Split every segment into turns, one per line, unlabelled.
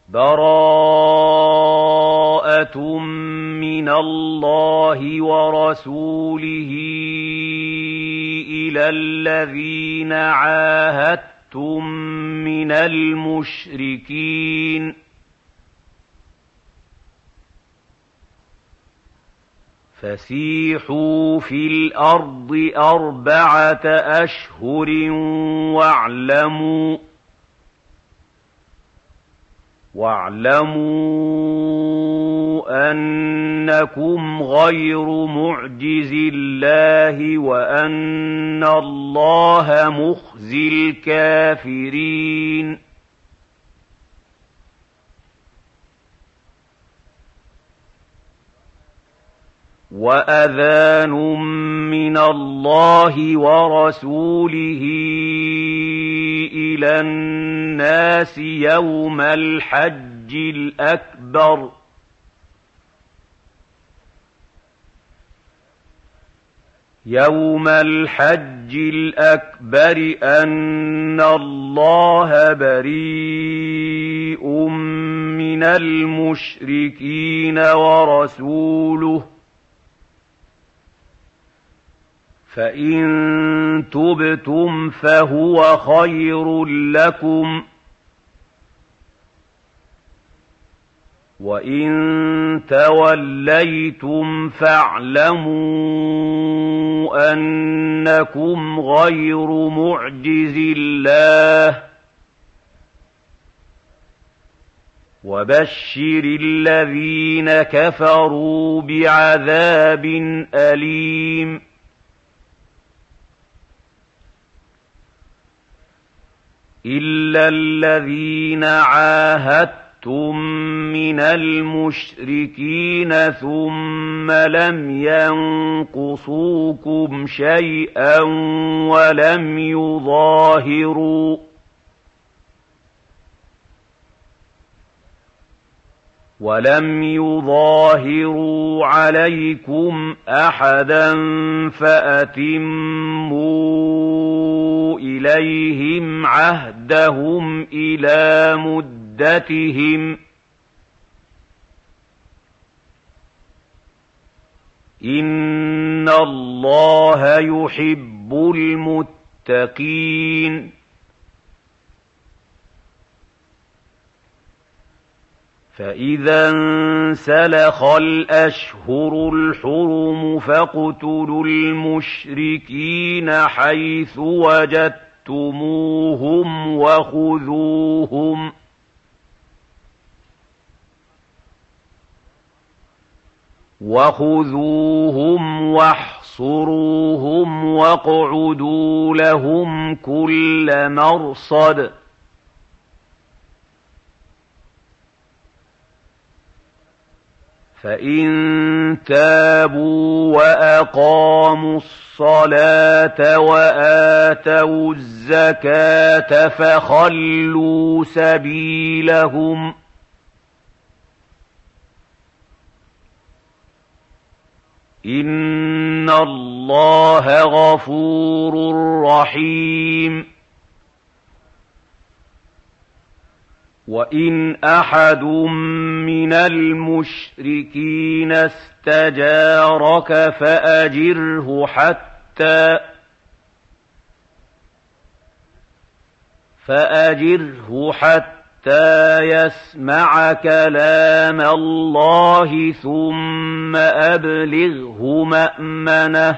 بَرَاءَةٌ مِّنَ اللَّهِ وَرَسُولِهِ إِلَى الَّذِينَ عَاهَدتُّم مِّنَ الْمُشْرِكِينَ فَسِيحُوا فِي الْأَرْضِ 4 أشهر واعلموا أنكم غير معجزي الله وأن الله مخزي الكافرين. وأذان من الله ورسوله إلى الناس يوم الحج الأكبر أن الله بريء من المشركين ورسوله فإن تبتم فهو خير لكم وإن توليتم فاعلموا أنكم غير معجزي الله وبشر الذين كفروا بعذاب أليم. إلا الذين عاهدتم من المشركين ثم لم ينقصوكم شيئا ولم يظاهروا عليكم أحدا فأتموا إليهم عهدهم إلى مدتهم إن الله يحب المتقين. فإذا انسلخ الأشهر الحرم فاقتلوا المشركين حيث وجدتموهم وخذوهم واحصروهم واقعدوا لهم كل مرصد فإن تابوا وأقاموا الصلاة وآتوا الزكاة فخلوا سبيلهم إن الله غفور رحيم. وإن أحد من المشركين استجارك فأجره حتى يسمع كلام الله ثم أبلغه مأمنه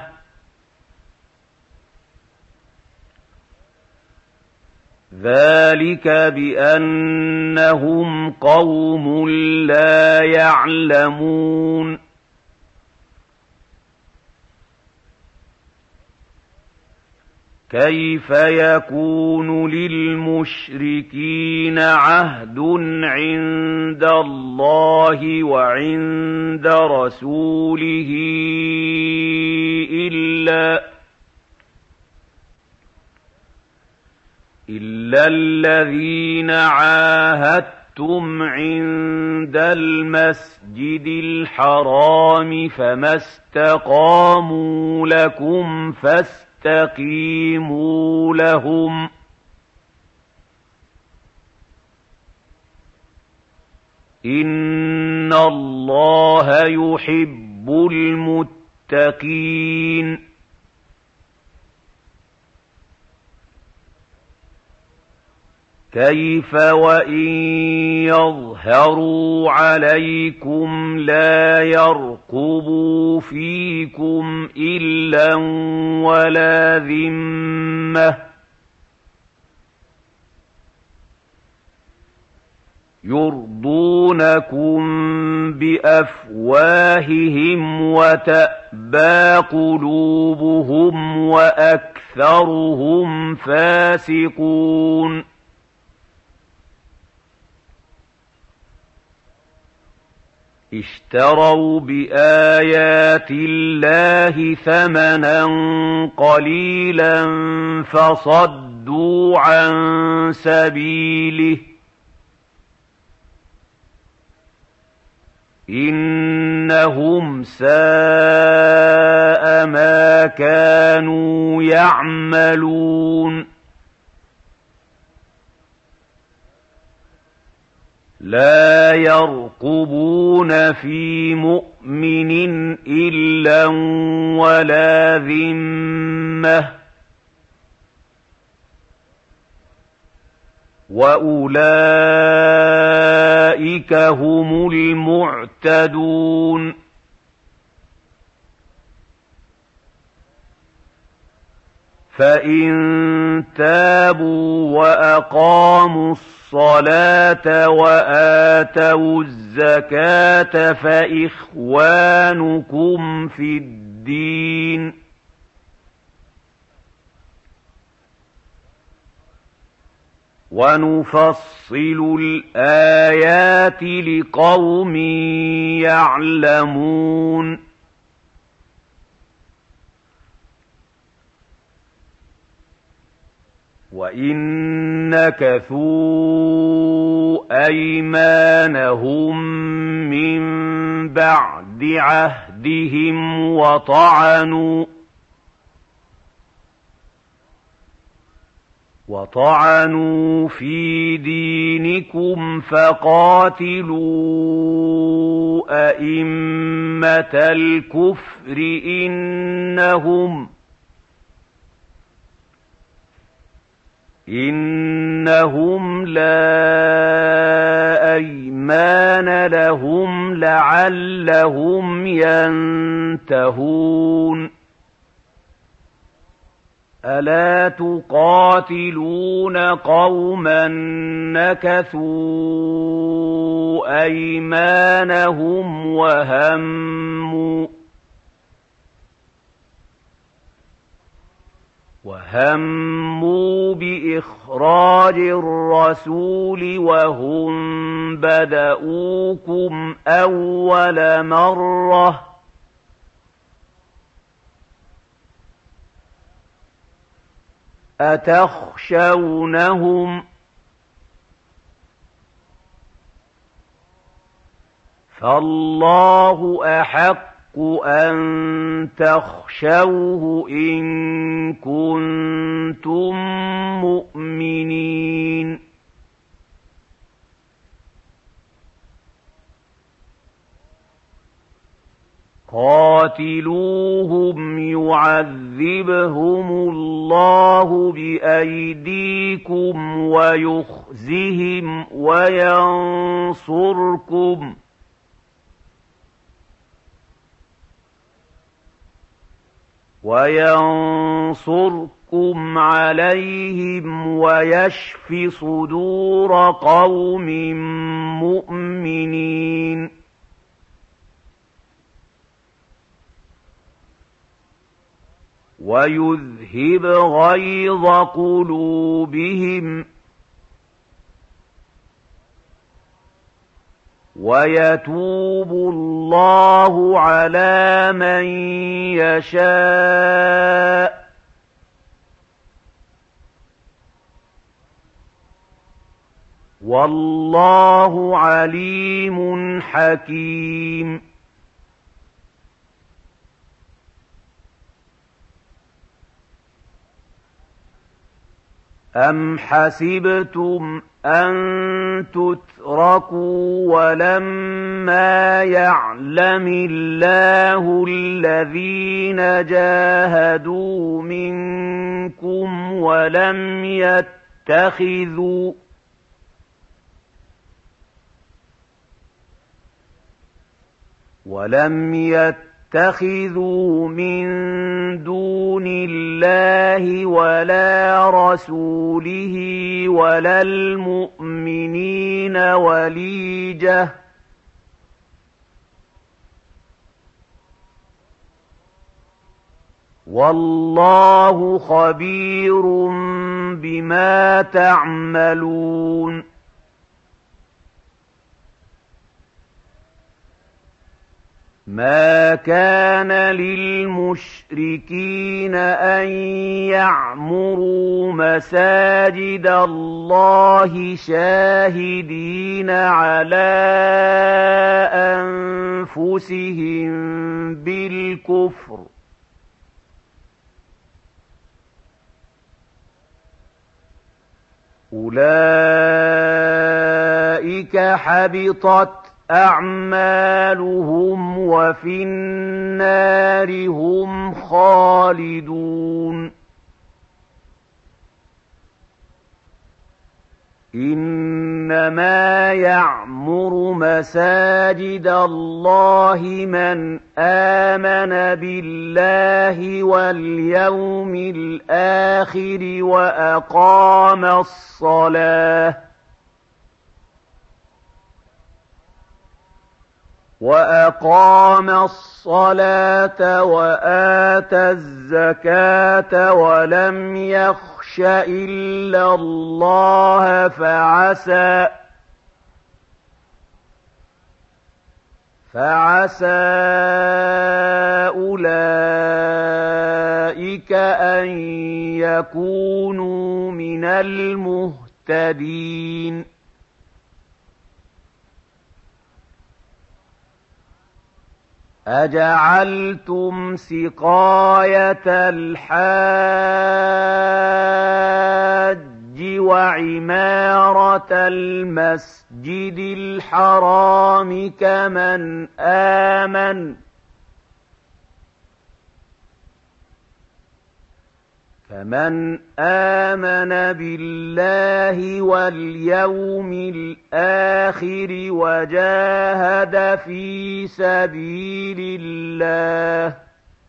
ذلك بأنهم قوم لا يعلمون. كيف يكون للمشركين عهد عند الله وعند رسوله إلا الذين عاهدتم عند المسجد الحرام فما استقاموا لكم فاستقيموا لهم إِنَّ اللَّهَ يُحِبُّ الْمُتَّقِينَ كيف وإن يظهروا عليكم لا يرقبوا فيكم إلا ولا ذمة يرضونكم بأفواههم وتأبى قلوبهم وأكثرهم فاسقون اشتروا بآيات الله ثمنا قليلا فصدوا عن سبيله إنهم ساء ما كانوا يعملون لا يرقبون في مؤمن إلا ولا ذمة وأولئك هم المعتدون فإن تابوا وأقاموا الصلاة وآتوا الزكاة فإخوانكم في الدين ونفصل الآيات لقوم يعلمون وإن نكثوا أيمانهم من بعد عهدهم وطعنوا في دينكم فقاتلوا أئمة الكفر إنهم لا أيمان لهم لعلهم ينتهون ألا تقاتلون قوما نكثوا أيمانهم وهموا بإخراج الرسول وهم بدؤوكم أول مرة أتخشونهم فالله أحق أن تخشوه إن كنتم مؤمنين قاتلوهم يعذبهم الله بأيديكم ويخزهم وينصركم عليهم ويشف صدور قوم مؤمنين ويذهب غيظ قلوبهم ويتوب الله على من يشاء والله عليم حكيم أم حسبتم أن تتركوا ولما يعلم الله الذين جاهدوا منكم ولم يتخذوا من دون الله ولا رسوله ولا المؤمنين وليجة والله خبير بما تعملون ما كان للمشركين أن يعمروا مساجد الله شاهدين على أنفسهم بالكفر أولئك حبطت أعمالهم وفي النار هم خالدون إنما يعمر مساجد الله من آمن بالله واليوم الآخر وأقام الصلاة وآتى الزكاة ولم يخش إلا الله فعسى أولئك أن يكونوا من المهتدين أجعلتم سقاية الحاج وعمارة المسجد الحرام كمن آمن بالله واليوم الآخر وجاهد في سبيل الله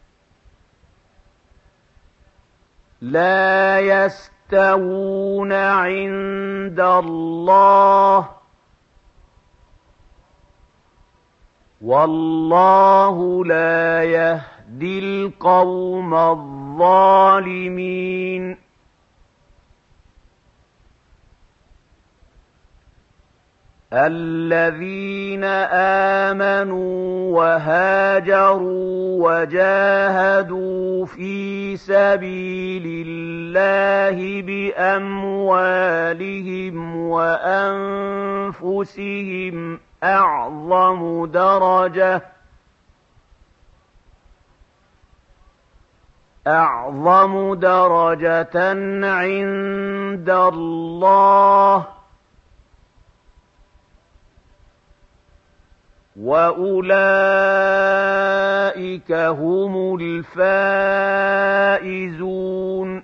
لا يستوون عند الله والله لا يهدي القوم الظالمين الذين آمنوا وهاجروا وجاهدوا في سبيل الله بأموالهم وأنفسهم أعظم درجة عند الله وأولئك هم الفائزون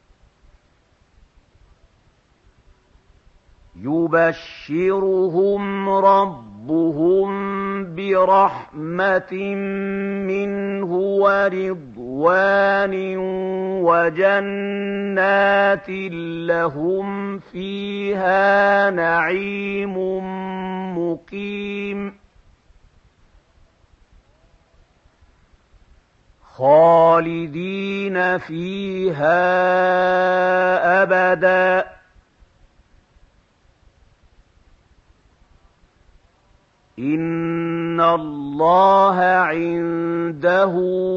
يبشرهم ربهم برحمة منه ورضوان وجنات لهم فيها نعيم مقيم خالدين فيها أبدا إن الله عنده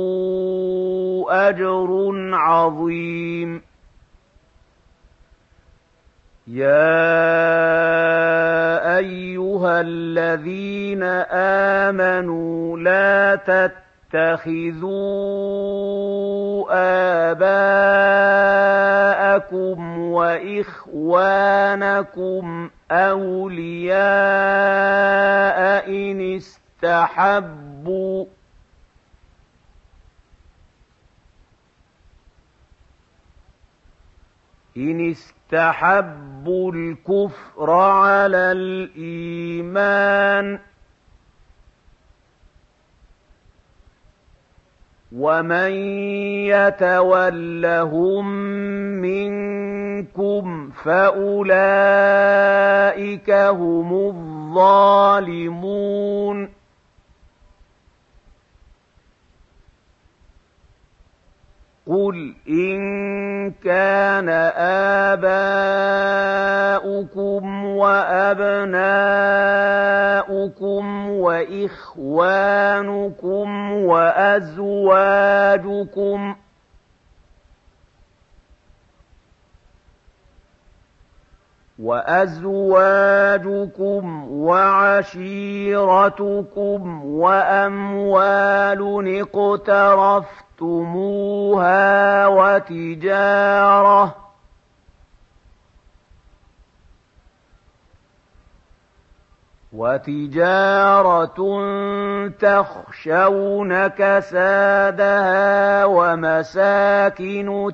أجر عظيم يا أيها الذين آمنوا لا تَتَّخِذُوا آبَاءَكُمْ وَإِخْوَانَكُمْ أَوْلِيَاءَ إِنِ اسْتَحَبُّوا الْكُفْرَ عَلَى الْإِيمَانِ ۚ وَمَن يَتَوَلَّهُم مِّنكُمْ فَأُولَٰئِكَ هُمُ الظَّالِمُونَ قُلْ إِن كَانَ آبَاؤُكُمْ وَأَبْنَاؤُكُمْ وَإِخْوَانُكُمْ وَأَزْوَاجُكُمْ وَعَشِيرَتُكُمْ وَأَمْوَالٌ اقْتَرَفْتُمُوهَا وَتِجَارَةٌ تَخْشَوْنَ كَسَادَهَا وَمَسَاكِنُ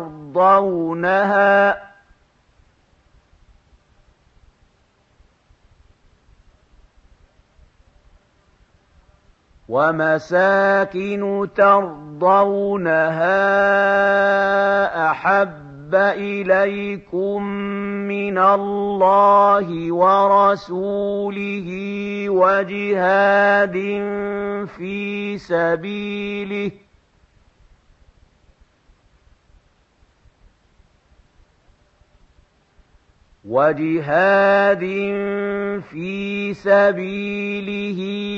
تَرْضَوْنَهَا أَحَبَّ إِلَيْكُم مِّنَ اللَّهِ وَرَسُولِهِ وَجِهَادٍ فِي سَبِيلِهِ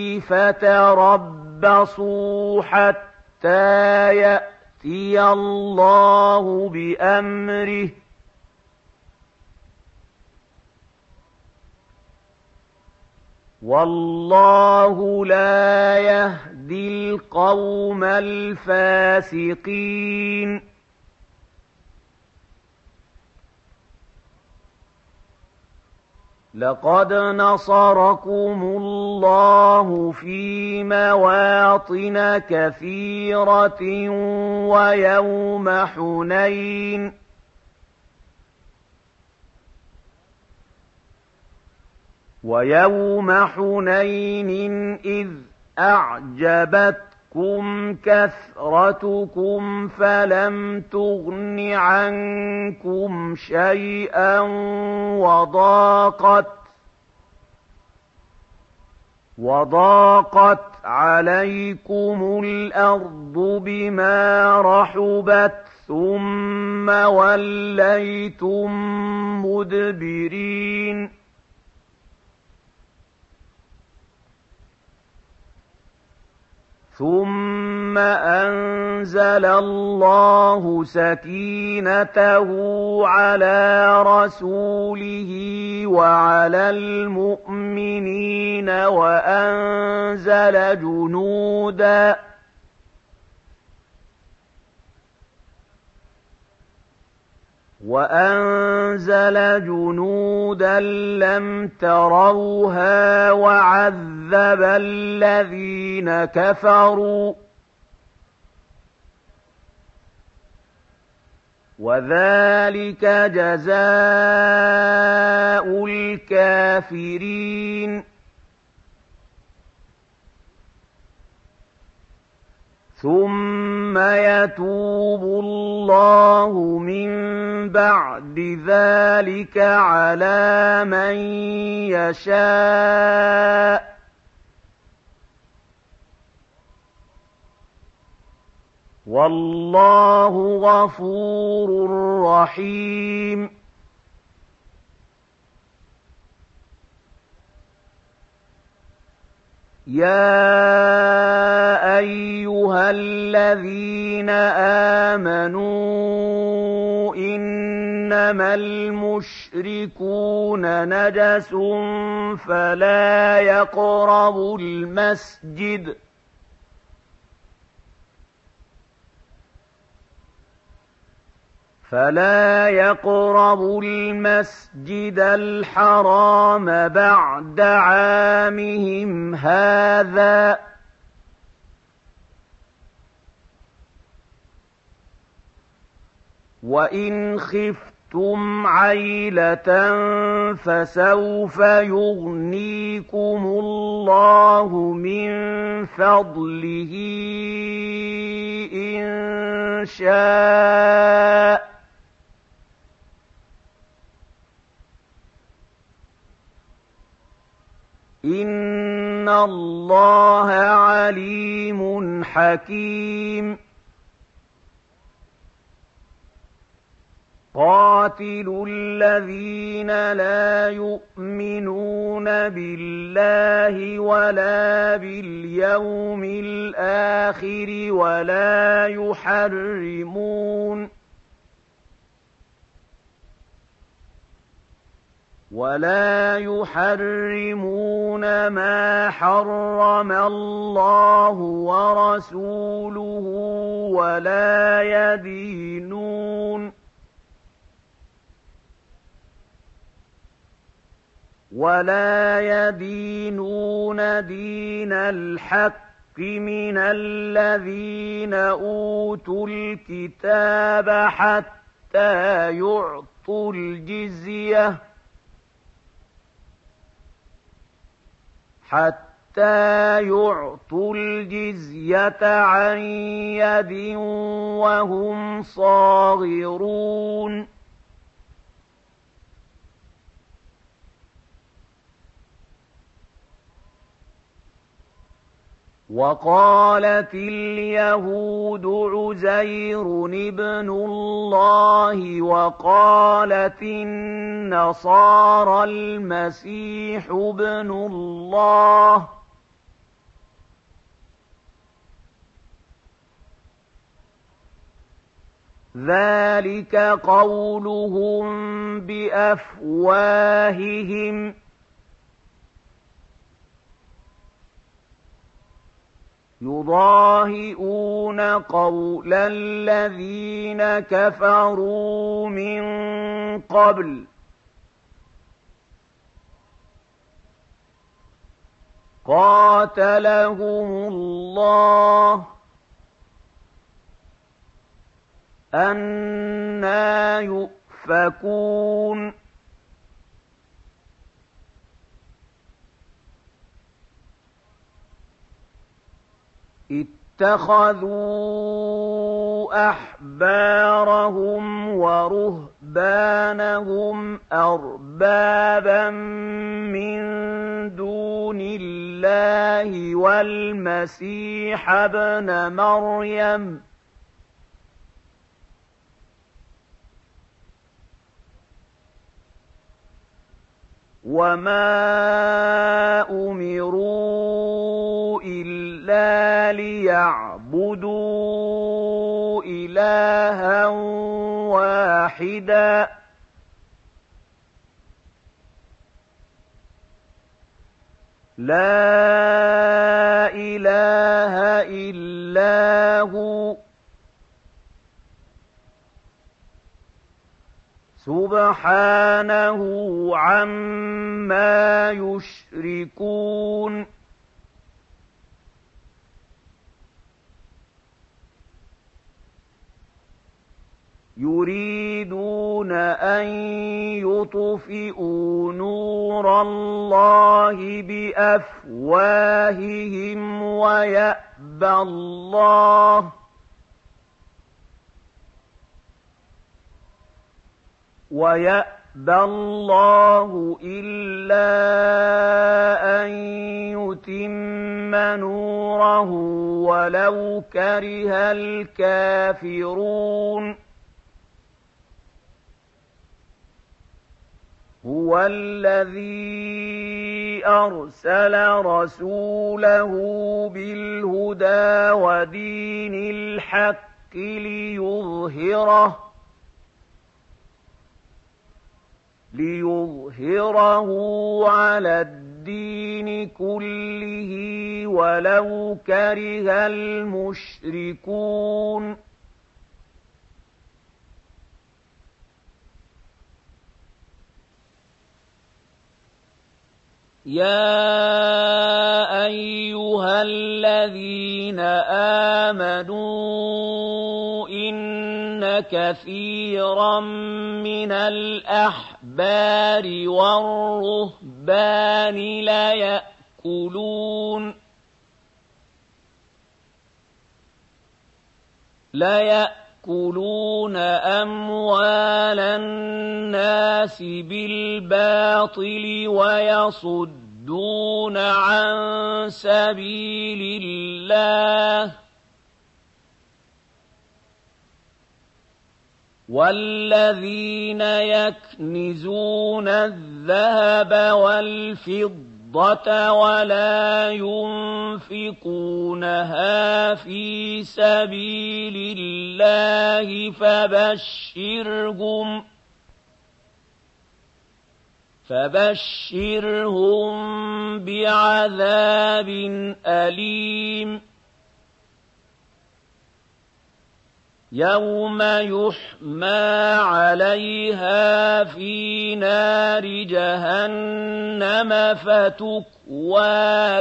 فَتَرَبَّصُوا حَتَّىٰ يَأْتِيَ اللَّهُ بِأَمْرِهِ ۗ وَاللَّهُ لَا يَهْدِي الْقَوْمَ الْفَاسِقِينَ لَقَدْ نَصَرَكُمُ اللَّهُ فِي مَوَاطِنَ كَثِيرَةٍ وَيَوْمَ حُنَيْنٍ إِذْ أَعْجَبَتْكُمْ كَثْرَتُكُمْ فَلَمْ تُغْنِ عَنكُمْ شَيْئًا وَضَاقَتْ عَلَيْكُمُ الْأَرْضُ بِمَا رَحُبَتْ ثُمَّ وَلَّيْتُم مُّدْبِرِينَ ثُمَّ أَنزَلَ اللَّهُ سَكِينَتَهُ عَلَىٰ رَسُولِهِ وَعَلَى الْمُؤْمِنِينَ وَأَنزَلَ جُنُودًا لَّمْ تَرَوْهَا وَعَذَّبَ الَّذِينَ كَفَرُوا ۚ وَذَٰلِكَ جَزَاءُ الْكَافِرِينَ ثُمَّ يَتُوبُ اللَّهُ مِن بَعْدِ ذَٰلِكَ عَلَىٰ مَن يَشَاءُ ۗ وَاللَّهُ غَفُورٌ رَّحِيمٌ يَا أَيُّهَا الَّذِينَ آمَنُوا إِنَّمَا الْمُشْرِكُونَ نَجَسٌ فَلَا يَقْرَبُوا الْمَسْجِدَ فلا يقربوا المسجد الحرام بعد عامهم هذا وإن خفتم عيلة فسوف يغنيكم الله من فضله إن شاء إن الله عليم حكيم قاتلوا الذين لا يؤمنون بالله ولا باليوم الآخر ولا يحرمون ما حرم الله ورسوله ولا يدينون دين الحق من الذين أوتوا الكتاب حتى يعطوا الجزية عن يد وهم صاغرون وقالت اليهود عزير ابن الله وقالت النصارى المسيح ابن الله ذلك قولهم بأفواههم يضاهئون قول الذين كفروا من قبل قاتلهم الله أنى يؤفكون اتخذوا أحبارهم ورهبانهم أربابا من دون الله والمسيح ابن مريم وما أمروا إلا ليعبدوا إلها واحدا لا إله إلا هو سبحانه عما يشركون يريدون أن يطفئوا نور الله بأفواههم ويأبى الله إلا أن يتم نوره ولو كره الكافرون هو الذي أرسل رسوله بالهدى ودين الحق ليظهره على الدين كله ولو كره المشركون يَا أَيُّهَا الَّذِينَ آمَنُوا إِنَّ كَثِيرًا مِّنَ الْأَحْبَارِ وَالرُّهْبَانِ لَيَأْكُلُونَ أَمْوَالَ النَّاسِ بِالْبَاطِلِ وَيَصُدُّونَ عَن سَبِيلِ اللَّهِ ۗ وَالَّذِينَ يَكْنِزُونَ الذَّهَبَ وَالْفِضَّةَ وَلَا يُنفِقُونَهَا فِي سَبِيلِ اللَّهِ فَبَشِّرْهُم بِعَذَابٍ أَلِيمٍ يَوْمَ يُحْمَىٰ عَلَيْهَا فِي نَارِ جَهَنَّمَ فَتُكْوَىٰ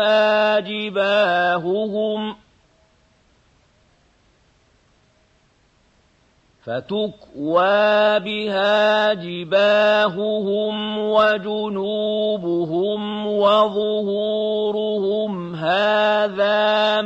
بِهَا جِبَاهُهُمْ وَجُنُوبُهُمْ وَظُهُورُهُمْ هَٰذَا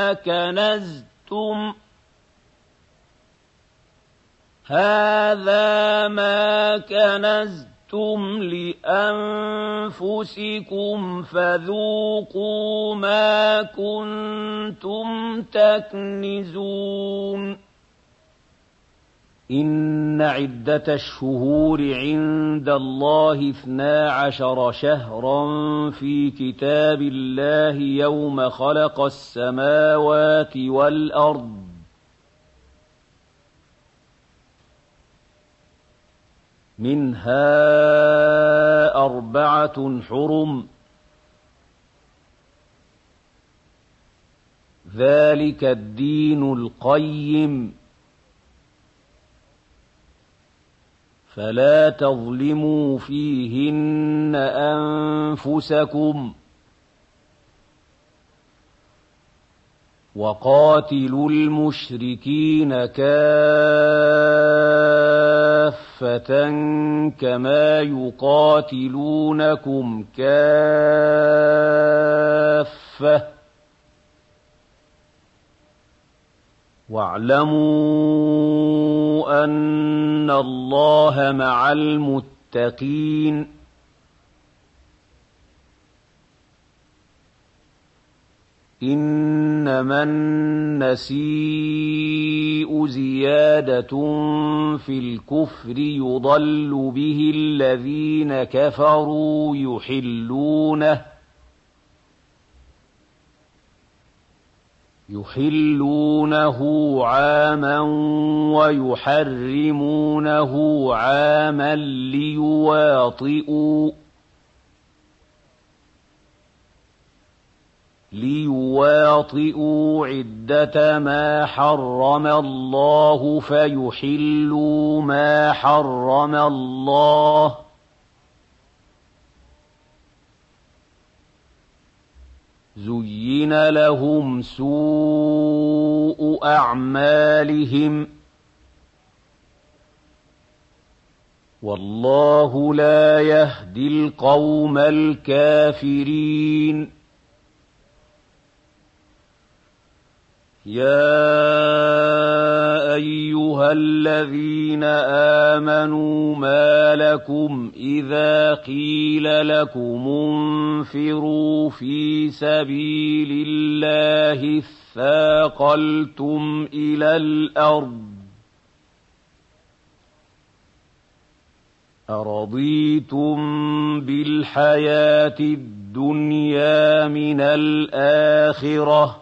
مَا كَنَزْتُمْ لِأَنفُسِكُمْ فَذُوقُوا مَا كُنتُمْ تَكْنِزُونَ إِنَّ عِدَّةَ الشُّهُورِ عِندَ اللَّهِ 12 شَهْرًا في كتاب اللَّهِ يَوْمَ خَلَقَ السَّمَاوَاتِ وَالْأَرْضَ مِنْهَا 4 حُرُمٌ ۚ ذَلِكَ الدِّينُ الْقَيِّمُ ۚ فَلَا تَظْلِمُوا فِيهِنَّ أَنفُسَكُمْ ۚ وَقَاتِلُوا الْمُشْرِكِينَ كَافَّةً كَمَا يُقَاتِلُونَكُمْ كَافَّةً ۚ وَاعْلَمُوا أَنَّ اللَّهَ مَعَ الْمُتَّقِينَ إِنَّمَا النَّسِيءُ زِيَادَةٌ فِي الْكُفْرِ يُضَلُّ بِهِ الَّذِينَ كَفَرُوا يُحِلُّونَهُ عَامًا وَيُحَرِّمُونَهُ عَامًا لِيُوَاطِئُوا عِدَّةَ مَا حَرَّمَ اللَّهُ فَيُحِلُّوا مَا حَرَّمَ اللَّهُ ۚ زُيِّنَ لَهُمْ سُوءُ أَعْمَالِهِمْ ۗ وَاللَّهُ لَا يَهْدِي الْقَوْمَ الْكَافِرِينَ يَا أَيُّهَا الَّذِينَ آمَنُوا مَا لَكُمْ إِذَا قِيلَ لَكُمُ انفِرُوا فِي سَبِيلِ اللَّهِ اثَّاقَلْتُمْ إِلَى الْأَرْضِ أَرَضِيتُم بِالْحَيَاةِ الدُّنْيَا مِنَ الْآخِرَةِ ۚ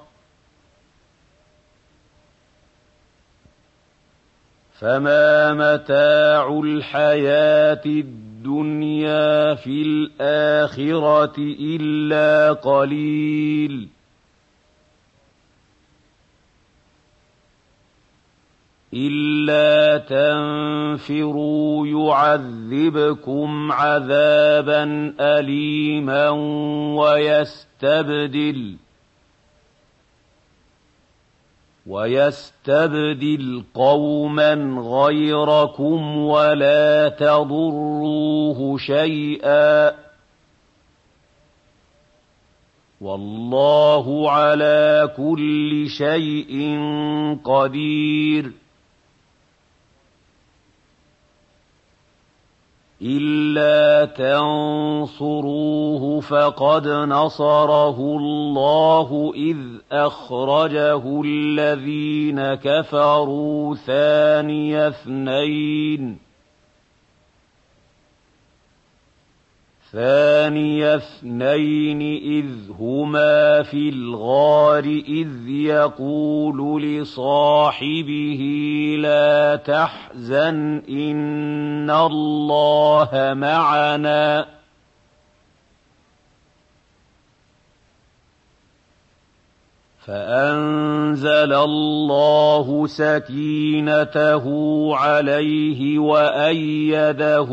فَمَا مَتَاعُ الْحَيَاةِ الدُّنْيَا فِي الْآخِرَةِ إِلَّا قَلِيلٌ إِلَّا تَنفِرُوا يُعَذِّبْكُمْ عَذَابًا أَلِيمًا وَيَسْتَبْدِلْ قَوْمًا غَيْرَكُمْ وَلَا تَضُرُّوهُ شَيْئًا ۗ وَاللَّهُ عَلَىٰ كُلِّ شَيْءٍ قَدِيرٌ إِلَّا تَنصُرُوهُ فَقَدْ نَصَرَهُ اللَّهُ إِذْ أَخْرَجَهُ الَّذِينَ كَفَرُوا ثَانِيَ اثْنَيْنِ إِذْ هُمَا فِي الْغَارِ إِذْ يَقُولُ لِصَاحِبِهِ لَا تَحْزَنْ إِنَّ اللَّهَ مَعَنَا ۖ فَأَنزَلَ اللَّهُ سَكِينَتَهُ عَلَيْهِ وَأَيَّدَهُ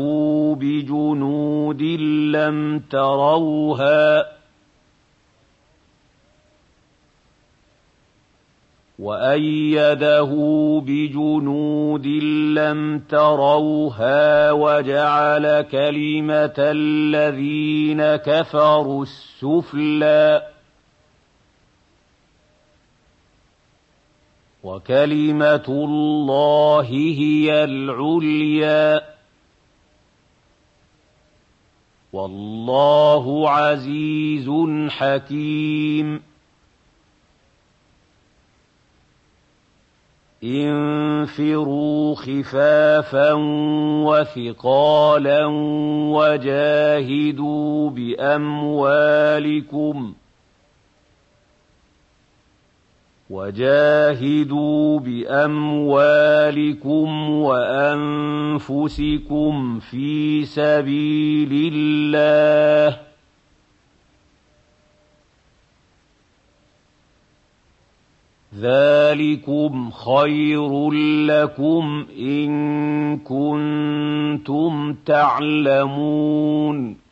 بِجُنُودٍ لَّمْ تَرَوْهَا وَجَعَلَ كَلِمَةَ الَّذِينَ كَفَرُوا السُّفْلَىٰ ۗ وَكَلِمَةُ اللَّهِ هِيَ الْعُلْيَا ۗ وَاللَّهُ عَزِيزٌ حَكِيمٌ انفِرُوا خِفَافًا وَثِقَالًا وَجَاهِدُوا بِأَمْوَالِكُمْ وَأَنفُسِكُمْ فِي سَبِيلِ اللَّهِ ۚ ذَٰلِكُمْ خَيْرٌ لَّكُمْ إِن كُنتُمْ تَعْلَمُونَ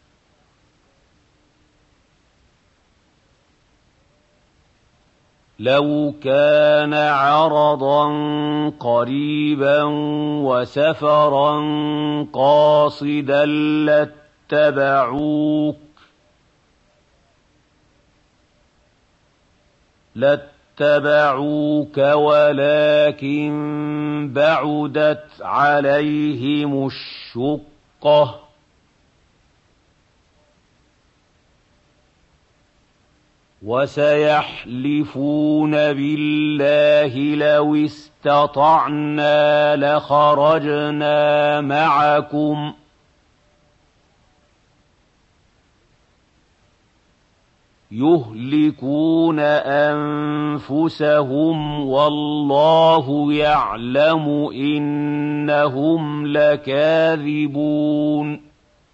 لَوْ كَانَ عَرَضًا قَرِيبًا وَسَفَرًا قَاصِدًا لَاتَّبَعُوكَ وَلَٰكِن بَعُدَتْ عَلَيْهِمُ الشُّقَّةُ ۚ وَسَيَحْلِفُونَ بِاللَّهِ لَوِ اسْتَطَعْنَا لَخَرَجْنَا مَعَكُمْ ۚ يُهْلِكُونَ أَنفُسَهُمْ وَاللَّهُ يَعْلَمُ إِنَّهُمْ لَكَاذِبُونَ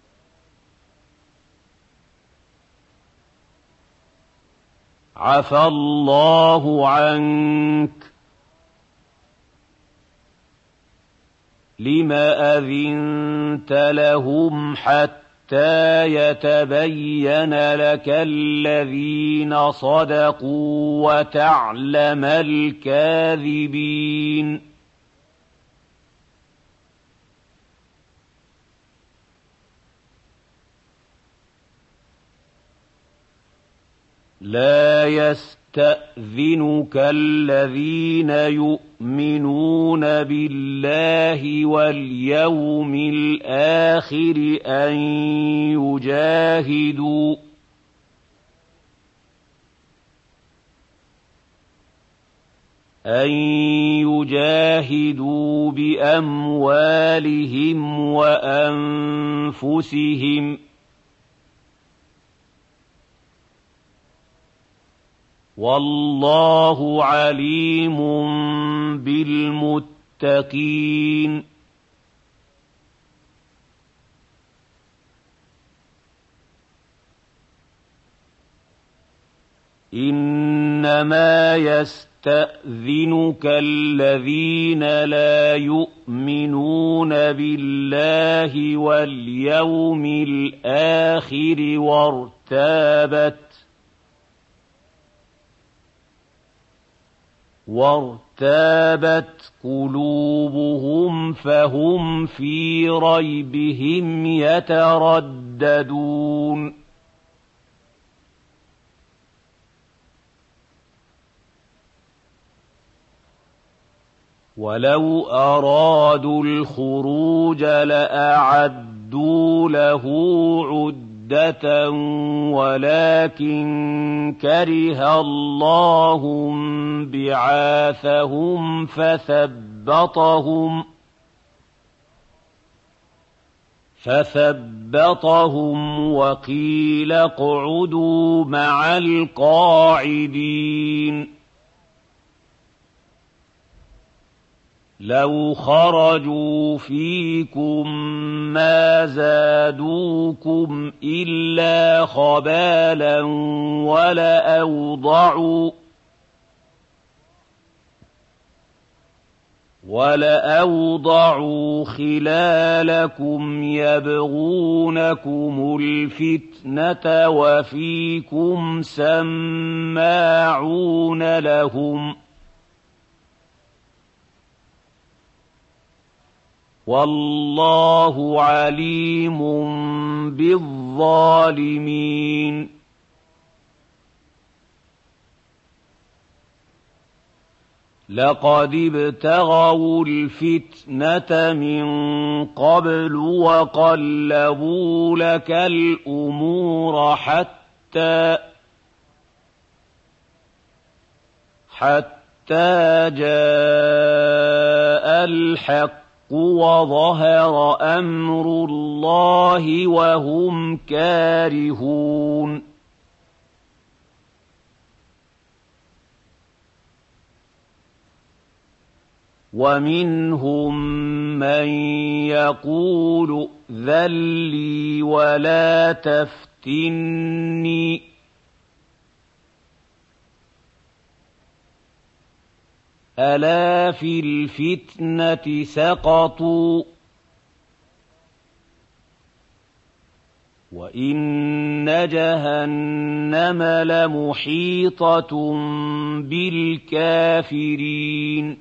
عَفَا اللَّهُ عَنكَ لِمَ أَذِنتَ لَهُمْ حَتَّىٰ يَتَبَيَّنَ لَكَ الَّذِينَ صَدَقُوا وَتَعْلَمَ الْكَاذِبِينَ لَا يَسْتَأْذِنُكَ الَّذِينَ يُؤْمِنُونَ بِاللَّهِ وَالْيَوْمِ الْآخِرِ أَن يُجَاهِدُوا بِأَمْوَالِهِمْ وَأَنفُسِهِمْ ۗ وَاللَّهُ عَلِيمٌ بِالْمُتَّقِينَ إنما يستأذنك الذين لا يؤمنون بالله واليوم الآخر وارتابت قلوبهم فهم في ريبهم يترددون ولو أرادوا الخروج لأعدوا له عدة ولكن كره الله بعاثهم فثبطهم وقيل اقعدوا مع القاعدين لو خرجوا فيكم ما زادوكم إلا خبالا ولأوضعوا خلالكم يبغونكم الفتنة وفيكم سماعون لهم والله عليم بالظالمين لقد ابتغوا الفتنة من قبل وقلبوا لك الأمور حتى جاء الحق وظهر أمر الله وهم كارهون ومنهم من يقول ائذن لي ولا تفتني ألا في الفتنة سقطوا وإن جهنم لمحيطة بالكافرين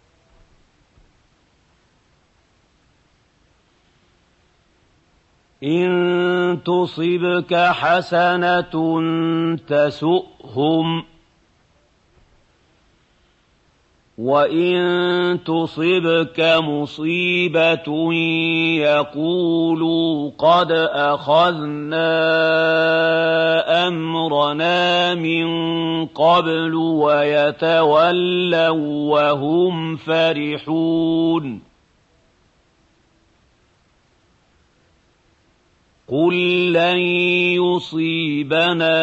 إن تصبك حسنة تسؤهم وإن تصبك مصيبة يقولوا قد أخذنا أمرنا من قبل ويتولوا وهم فرحون قل لن يصيبنا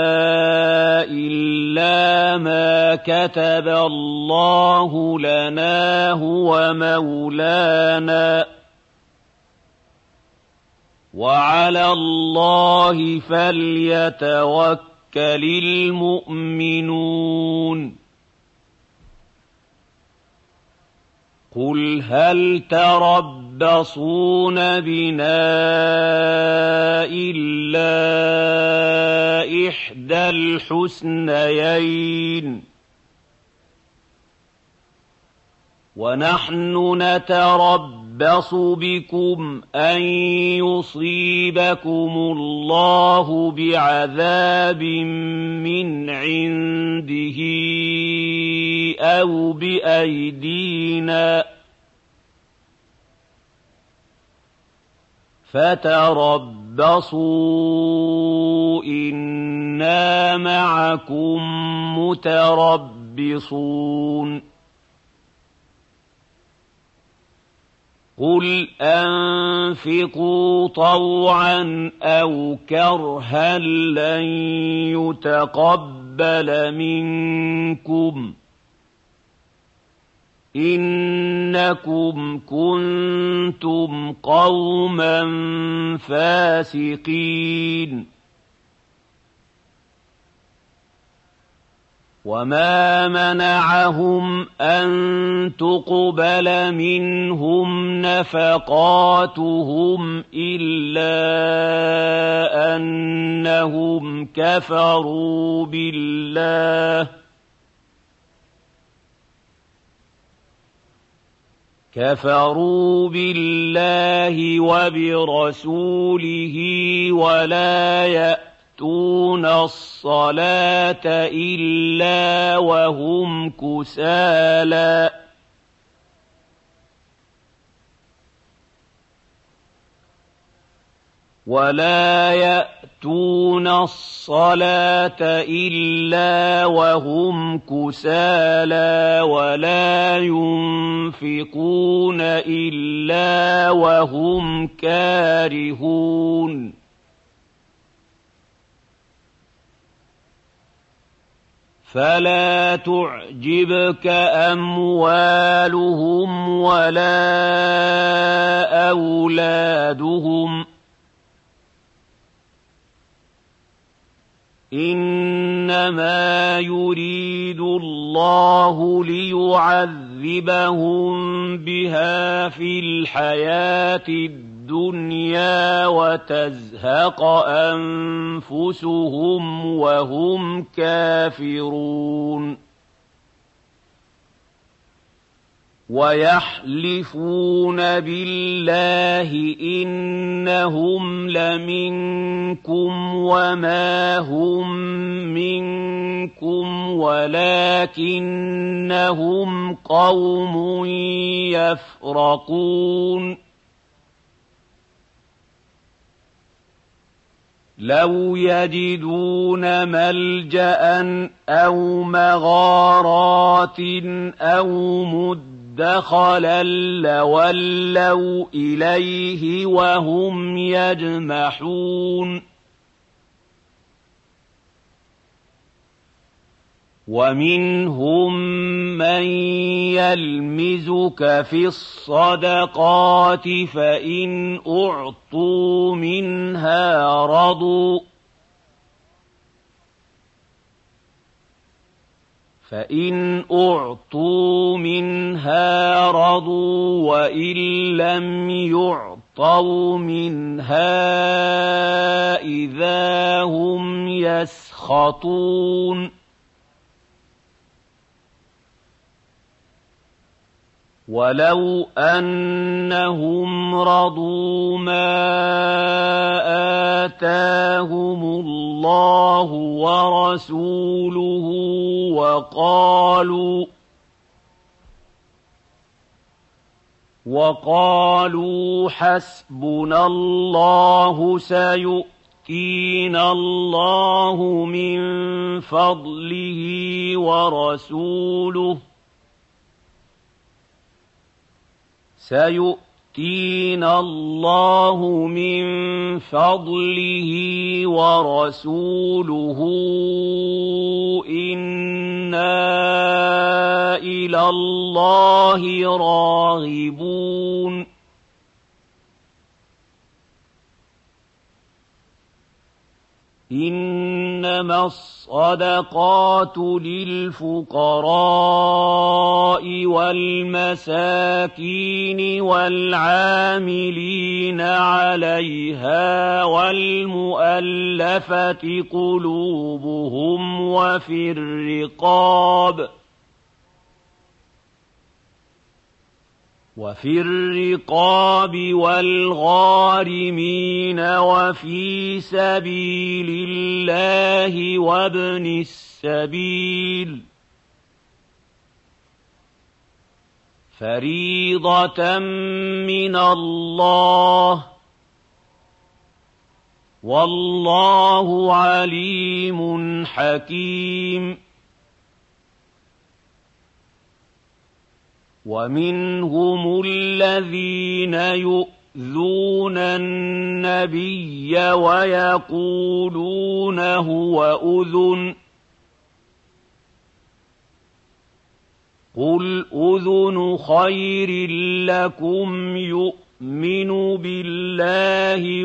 إلا ما كتب الله لنا هو مولانا وعلى الله فليتوكل المؤمنون قل هل تربصون بنا إلا إحدى الحسنيين ونحن نتربص بكم أن يصيبكم الله بعذاب من عنده أو بأيدينا فتربصوا إنا معكم متربصون قل أنفقوا طوعا أو كرها لن يتقبل منكم إنكم كنتم قوما فاسقين وما منعهم أن تقبل منهم نفقاتهم إلا أنهم كفروا بالله وبرسوله ولا يأتون الصلاة إلا وهم كسالى ولا ينفقون إلا وهم كارهون فلا تعجبك أموالهم ولا أولادهم إنما يريد الله ليعذبهم بها في الحياة الدنيا وتزهق أنفسهم وهم كافرون ويحلفون بالله إنهم لمنكم وما هم منكم ولكنهم قوم يفرقون لو يجدون ملجأ أو مغارات أو مدخلا لولوا إليه وهم يجمحون ومنهم من يلمزك في الصدقات فإن أعطوا منها رضوا وإن لم يعطوا منها إذا هم يسخطون ولو أنهم رضوا ما آتاهم الله ورسوله وقالوا حسبنا الله سيؤتينا الله من فضله ورسوله إنا إلى الله راغبون إنما الصدقات للفقراء والمساكين والعاملين عليها والمؤلفة قلوبهم وفي الرقاب والغارمين وفي سبيل الله وابن السبيل فريضة من الله والله عليم حكيم ومنهم الذين يؤذون النبي ويقولون هو أذن قل أذن خير لكم يؤمن بالله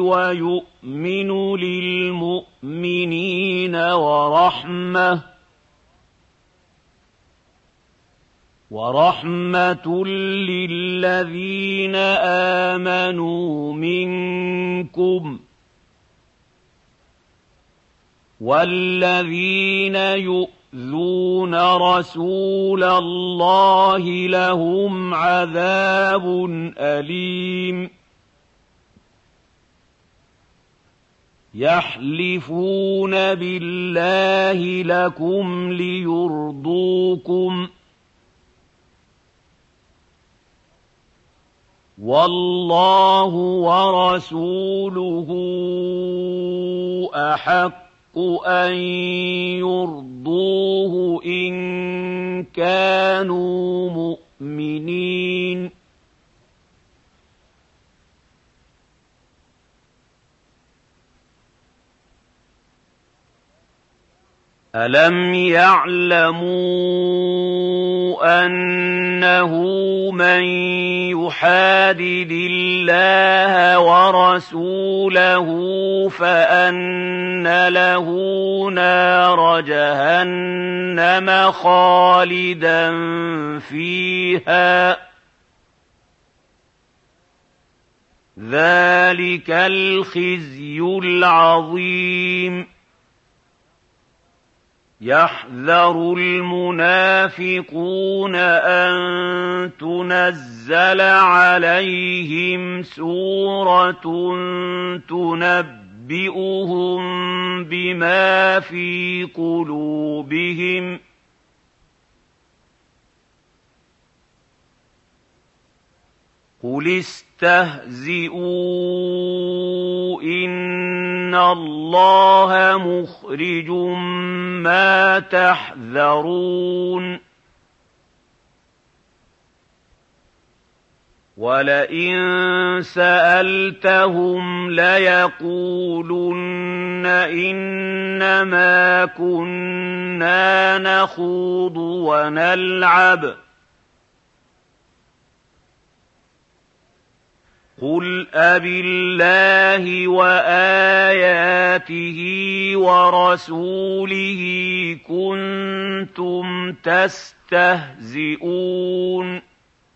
ويؤمن للمؤمنين وَرَحْمَةٌ لِّلَّذِينَ آمَنُوا مِنكُمْ ۚ وَالَّذِينَ يُؤْذُونَ رَسُولَ اللَّهِ لَهُمْ عَذَابٌ أَلِيمٌ يَحْلِفُونَ بِاللَّهِ لَكُمْ لِيُرْضُوكُمْ ۗ وَاللَّهُ وَرَسُولُهُ أَحَقُّ أَن يُرْضُوهُ إِن كَانُوا مُؤْمِنِينَ أَلَمْ يَعْلَمُوا أَنَّهُ مَن يُحَادِدِ اللَّهَ وَرَسُولَهُ فَأَنَّ لَهُ نَارَ جَهَنَّمَ خَالِدًا فِيهَا ۚ ذَٰلِكَ الْخِزْيُ الْعَظِيمُ يَحْذَرُ الْمُنَافِقُونَ أَن تُنَزَّلَ عَلَيْهِمْ سُورَةٌ تُنَبِّئُهُم بِمَا فِي قُلُوبِهِمْ ۚ قُلِ اسْتَهْزِئُوا إِنَّ اللَّهَ مُخْرِجٌ مَّا تَحْذَرُونَ وَلَئِن سَأَلْتَهُمْ لَيَقُولُنَّ إِنَّمَا كُنَّا نَخُوضُ وَنَلْعَبُ ۚ قُلْ أَبِاللَّهِ وَآيَاتِهِ وَرَسُولِهِ كُنتُمْ تَسْتَهْزِئُونَ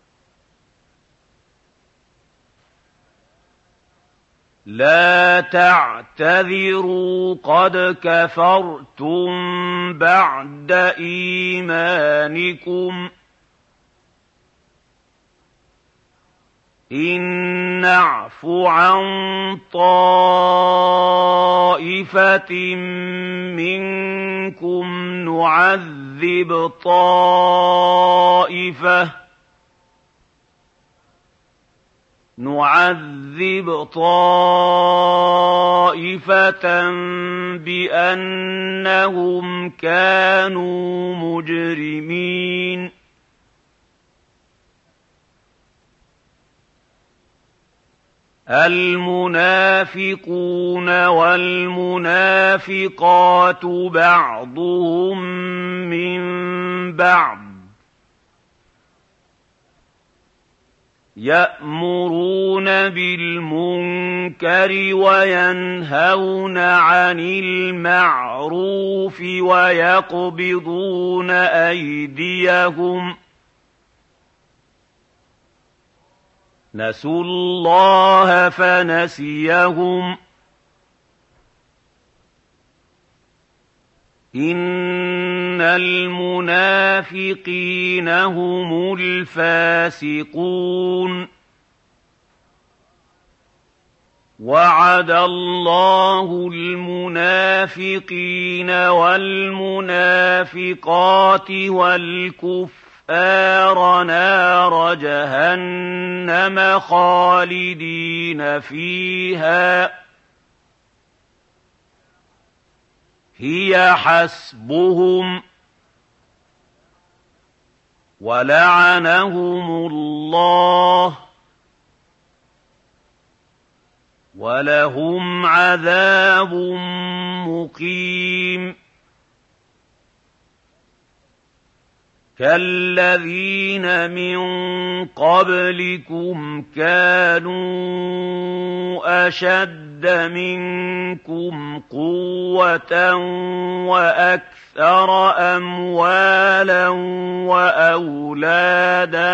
لَا تَعْتَذِرُوا قَدْ كَفَرْتُم بَعْدَ إِيمَانِكُمْ ۚ إِن نَّعْفُ عَن طَائِفَةٍ مِّنكُمْ نُعَذِّبْ طَائِفَةً بِأَنَّهُمْ كَانُوا مُجْرِمِينَ الْمُنَافِقُونَ وَالْمُنَافِقَاتُ بَعْضُهُم مِّن بَعْضٍ يَأْمُرُونَ بِالْمُنكَرِ وَيَنْهَوْنَ عَنِ الْمَعْرُوفِ وَيَقْبِضُونَ أَيْدِيَهُمْ ۚ نَسُوا اللَّهَ فَنَسِيَهُمْ ۗ إِنَّ الْمُنَافِقِينَ هُمُ الْفَاسِقُونَ وَعَدَ اللَّهُ الْمُنَافِقِينَ وَالْمُنَافِقَاتِ والكفار نَارَ جَهَنَّمَ خَالِدِينَ فِيهَا ۚ هِيَ حَسْبُهُمْ ۚ وَلَعَنَهُمُ اللَّهُ ۖ وَلَهُمْ عَذَابٌ مُّقِيمٌ كالذين من قبلكم كانوا أشد منكم قوة وأكثر أموالا وأولادا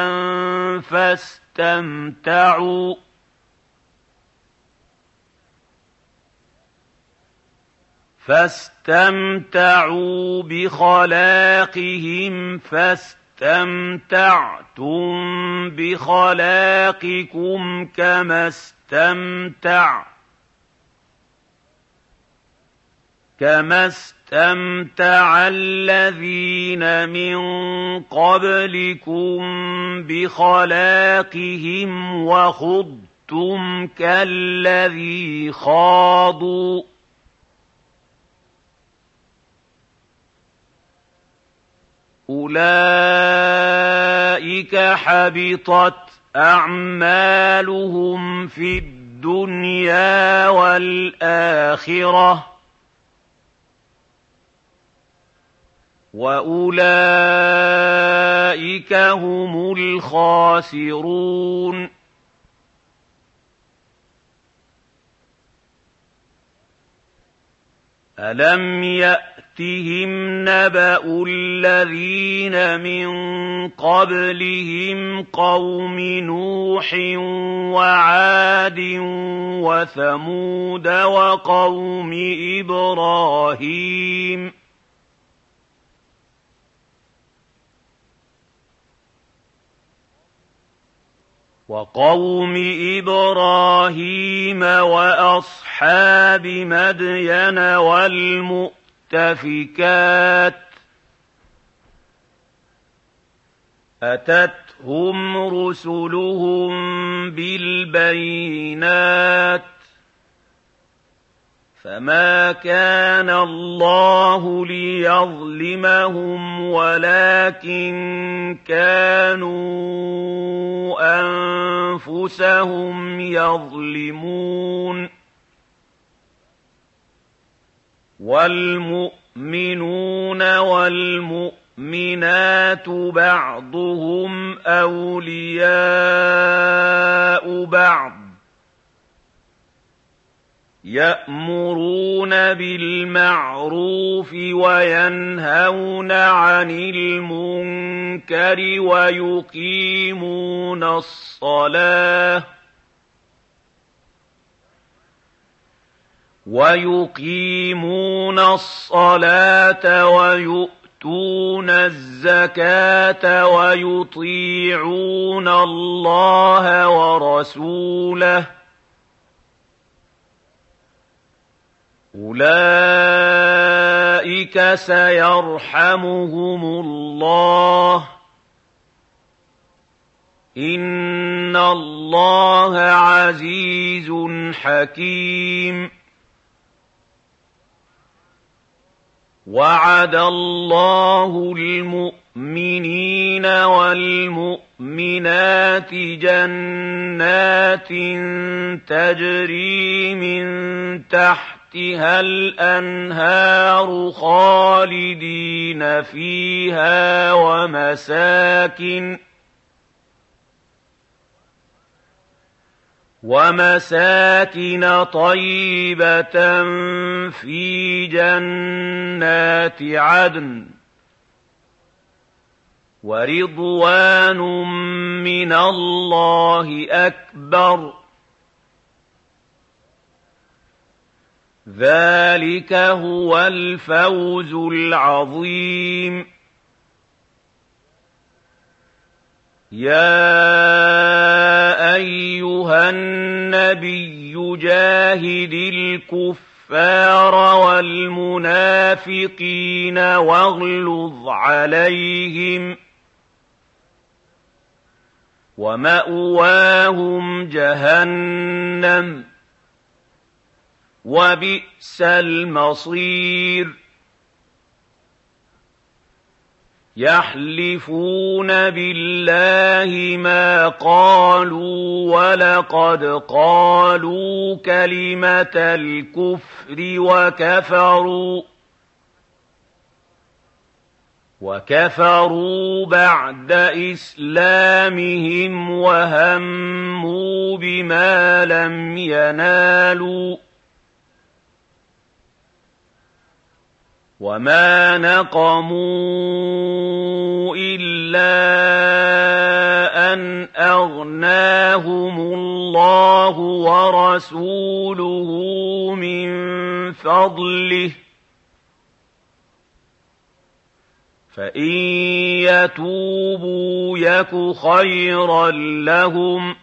فاستمتعوا بخلاقهم فاستمتعتم بخلاقكم كما استمتع الذين من قبلكم بخلاقهم وخضتم كالذي خاضوا أولئك حبطت أعمالهم في الدنيا والآخرة وأولئك هم الخاسرون ألم يأتهم نبأ الذين من قبلهم قوم نوح وعاد وثمود وقوم إبراهيم وأصحاب مدين والمؤتفكات أتتهم رسلهم بالبينات فما كان الله ليظلمهم ولكن كانوا أنفسهم يظلمون والمؤمنون والمؤمنات بعضهم أولياء بعض يأمرون بالمعروف وينهون عن المنكر ويقيمون الصلاة ويؤتون الزكاة ويطيعون الله ورسوله أولئك سيرحمهم الله إن الله عزيز حكيم وعد الله المؤمنين والمؤمنات جنات تجري من تحتها الأنهار خالدين فيها ومساكن طيبة في جنات عدن ورضوان من الله أكبر ذلك هو الفوز العظيم يا أيها النبي جاهد الكفار والمنافقين واغلظ عليهم ومأواهم جهنم وبئس المصير يحلفون بالله ما قالوا ولقد قالوا كلمة الكفر وكفروا بعد إسلامهم وهموا بما لم ينالوا وما نقموا إلا أن أغناهم الله ورسوله من فضله فإن يتوبوا يك خيرا لهم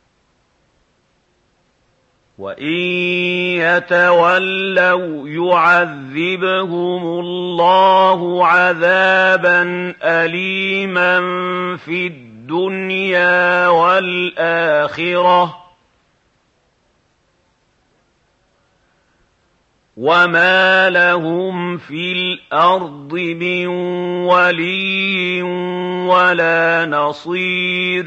وإن يتولوا يعذبهم الله عذابا أليما في الدنيا والآخرة وما لهم في الأرض من ولي ولا نصير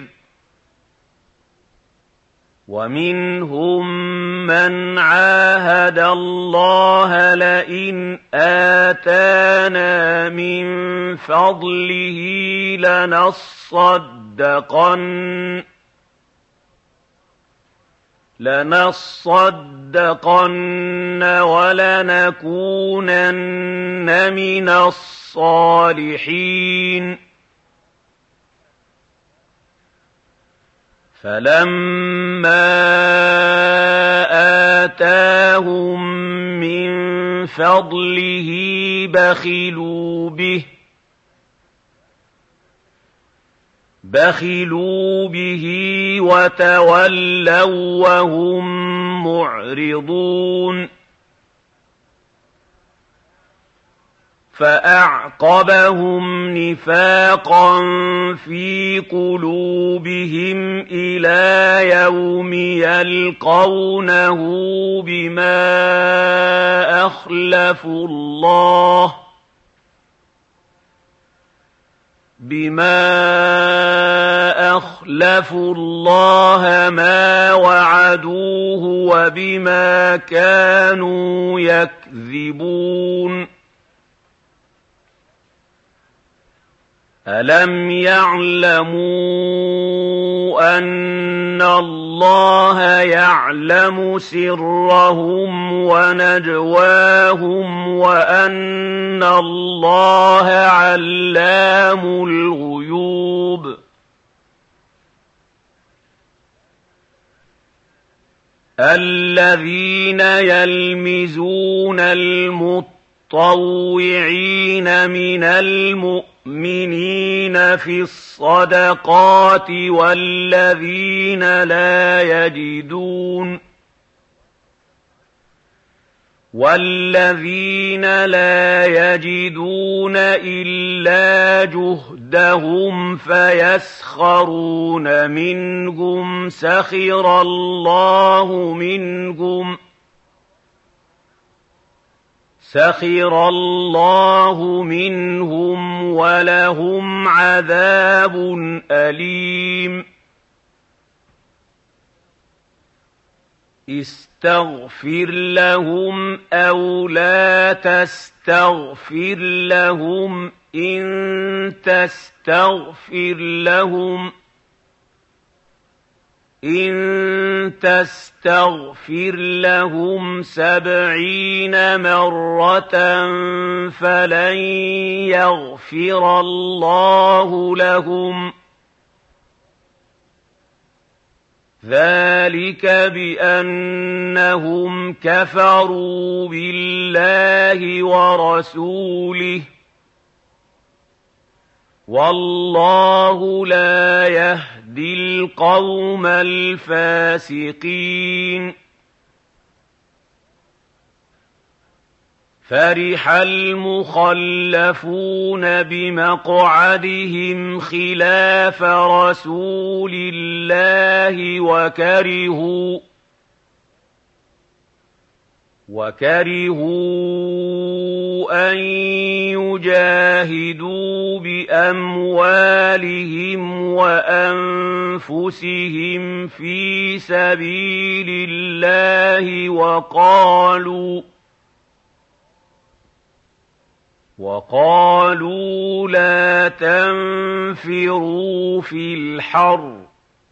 ومنهم من عاهد الله لئن آتانا من فضله لنصدقن ولنكونن من الصالحين فلما آتاهم من فضله بخلوا به وتولوا وهم معرضون فأعقبهم نفاقا في قلوبهم إلى يوم يلقونه بما أخلفوا الله ما وعدوه وبما كانوا يكذبون ألم يعلموا أن الله يعلم سرهم ونجواهم وأن الله علام الغيوب الذين يلمزون المطوعين من المؤمنين في الصدقات والذين لا يجدون إلا جهدهم فيسخرون منهم سخر الله منهم ولهم عذاب أليم استغفر لهم أو لا تستغفر لهم إن تستغفر لهم 70 مرة فلن يغفر الله لهم ذلك بأنهم كفروا بالله ورسوله والله لا يهدي القوم الفاسقين فرح المخلفون بمقعدهم خلاف رسول الله وكرهوا أن يجاهدوا بأموالهم وأنفسهم في سبيل الله وقالوا لا تنفروا في الحر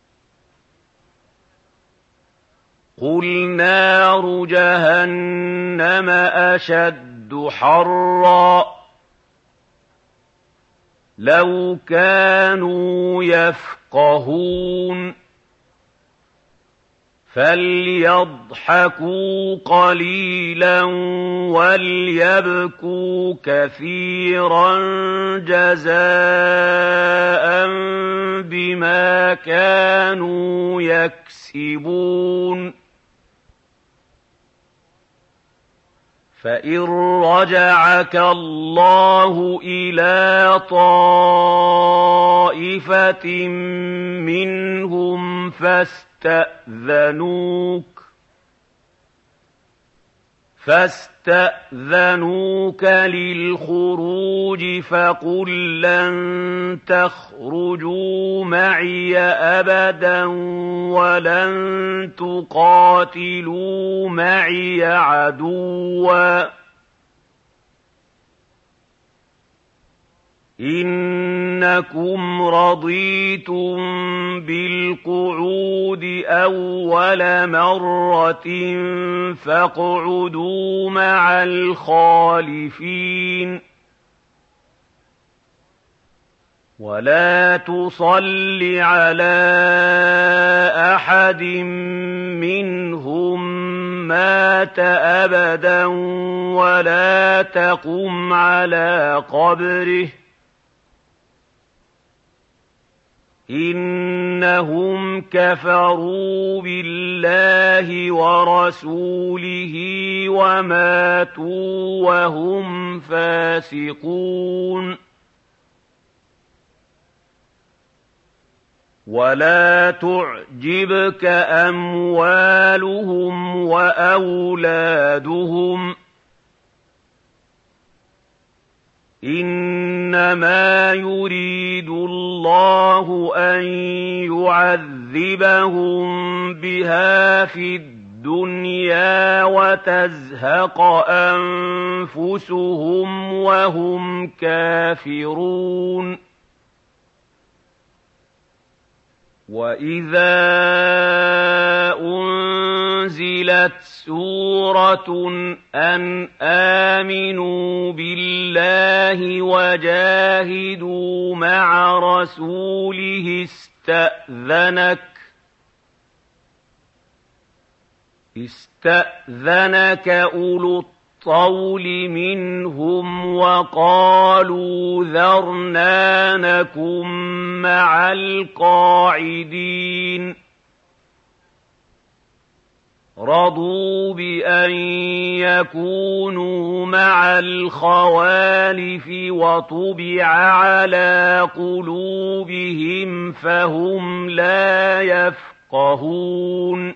قل نار جهنم أشد حرا لو كانوا يفقهون فليضحكوا قليلا وليبكوا كثيرا جزاء بما كانوا يكسبون فإن رجعك الله إلى طائفة منهم فاستأذنوك للخروج فقل لن تخرجوا معي أبدا ولن تقاتلوا معي عدوا إنكم رضيتم بالقعود أول مرة فاقعدوا مع الخالفين ولا تصل على أحد منهم مات أبدا ولا تقم على قبره إنهم كفروا بالله ورسوله وماتوا وهم فاسقون ولا تعجبك أموالهم وأولادهم إنما يريد الله أن يعذبهم بها في الدنيا وتزهق أنفسهم وهم كافرون وإذا أنزلت سورة أن آمنوا بالله وجاهدوا مع رسوله استأذنك أولو الطول منهم وقالوا ذرنا نكن مع القاعدين رضوا بأن يكونوا مع الخوالف وطبع على قلوبهم فهم لا يفقهون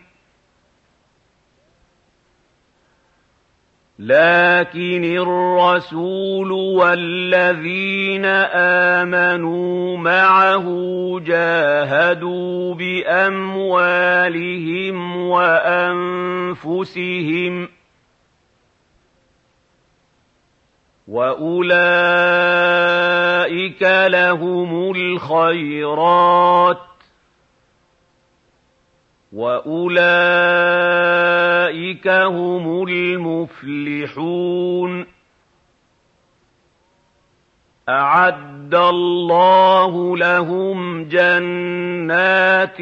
لكن الرسول والذين آمنوا معه جاهدوا بأموالهم وأنفسهم وأولئك لهم الخيرات وأولئك هم المفلحون أعد الله لهم جنات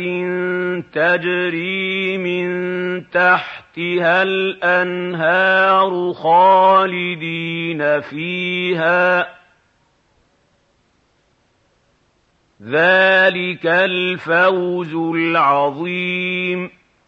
تجري من تحتها الأنهار خالدين فيها ذلك الفوز العظيم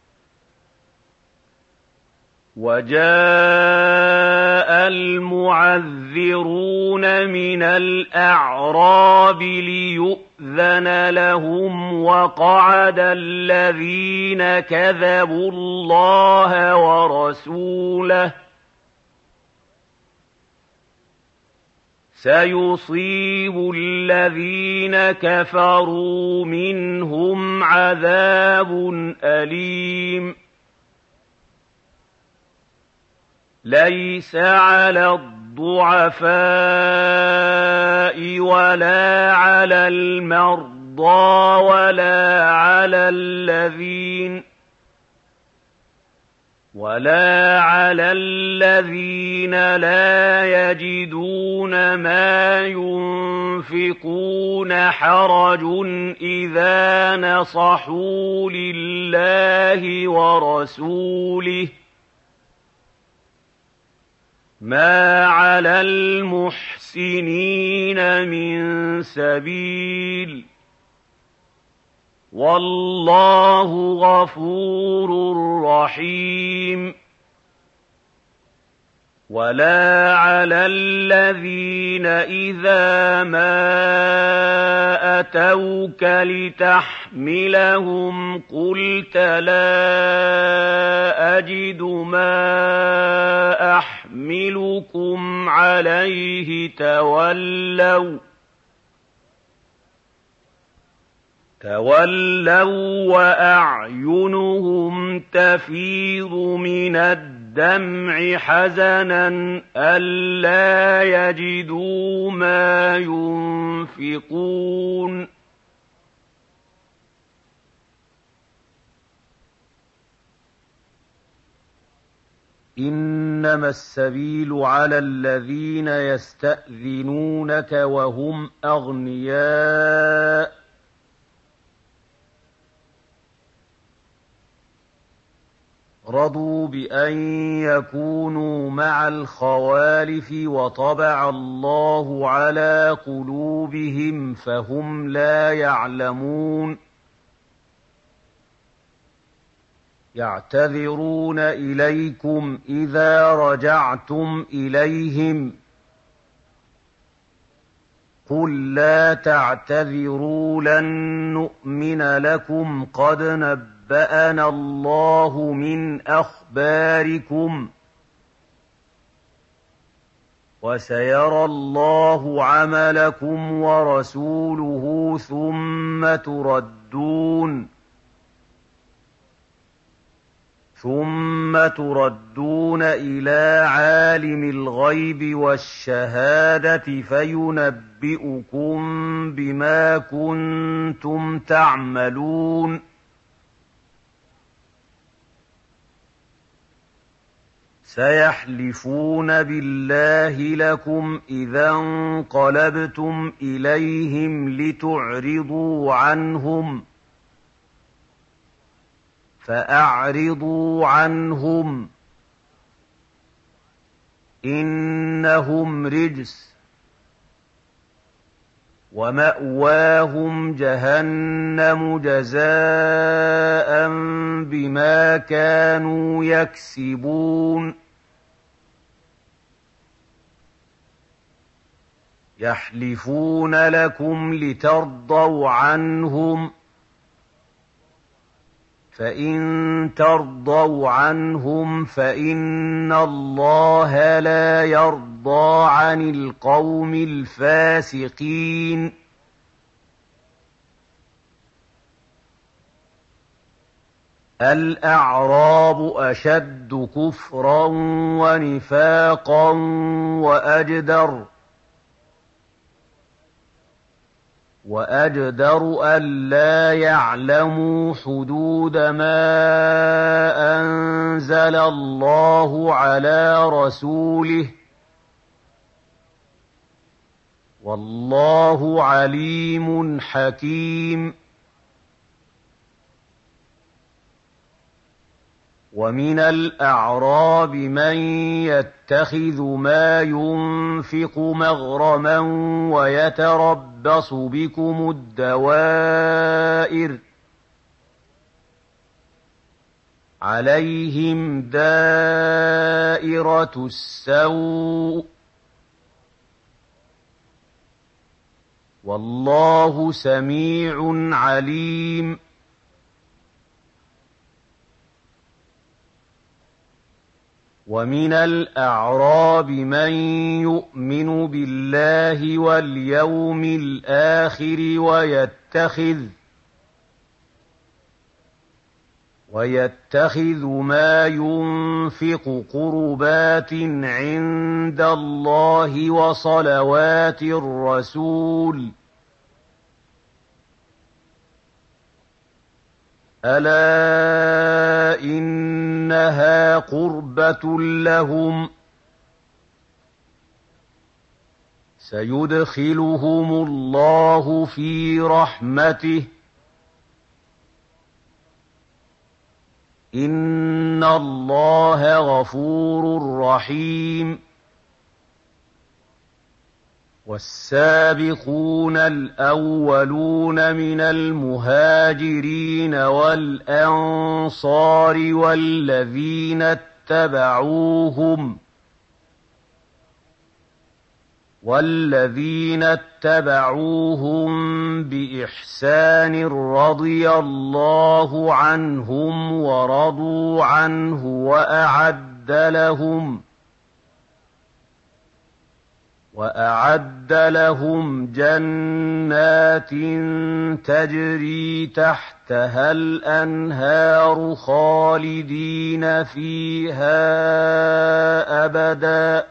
وجاء المعذرون من الأعراب ليؤذن لهم وقعد الذين كذبوا الله ورسوله سيصيب الذين كفروا منهم عذاب أليم ليس على الضعفاء ولا على المرضى ولا على الذين لا يجدون ما ينفقون حرج إذا نصحوا لله ورسوله ما على المحسنين من سبيل والله غفور رحيم ولا على الذين إذا ما أتوك لتحملهم قلت لا أجد ما أحملكم عليه تولوا وأعينهم تفيض من الدمع حزنا ألا يجدوا ما ينفقون إنما السبيل على الذين يستأذنونك وهم أغنياء رضوا بأن يكونوا مع الخوالف وطبع الله على قلوبهم فهم لا يعلمون يعتذرون إليكم إذا رجعتم إليهم قل لا تعتذروا لن نؤمن لكم قد نبأنا الله من أخباركم وسيرى الله عملكم ورسوله ثم تردون إلى عالم الغيب والشهادة فينبئكم بما كنتم تعملون سيحلفون بالله لكم إذا انقلبتم إليهم لتعرضوا عنهم فأعرضوا عنهم إنهم رجس ومأواهم جهنم جزاء بما كانوا يكسبون يحلفون لكم لترضوا عنهم فإن ترضوا عنهم فإن الله لا يرضى عن القوم الفاسقين الأعراب أشد كفرا ونفاقا وأجدر ألا يعلموا حدود ما أنزل الله على رسوله والله عليم حكيم ومن الأعراب من يتخذ ما ينفق مغرما ويتربص بكم الدوائر عليهم دائرة السوء والله سميع عليم ومن الأعراب من يؤمن بالله واليوم الآخر ويتخذ ما ينفق قربات عند الله وصلوات الرسول ألا إنها قربة لهم سيدخلهم الله في رحمته إن الله غفور رحيم والسابقون الأولون من المهاجرين والأنصار والذين اتبعوهم بإحسان رضي الله عنهم ورضوا عنه وأعد لهم جنات تجري تحتها الأنهار خالدين فيها أبدا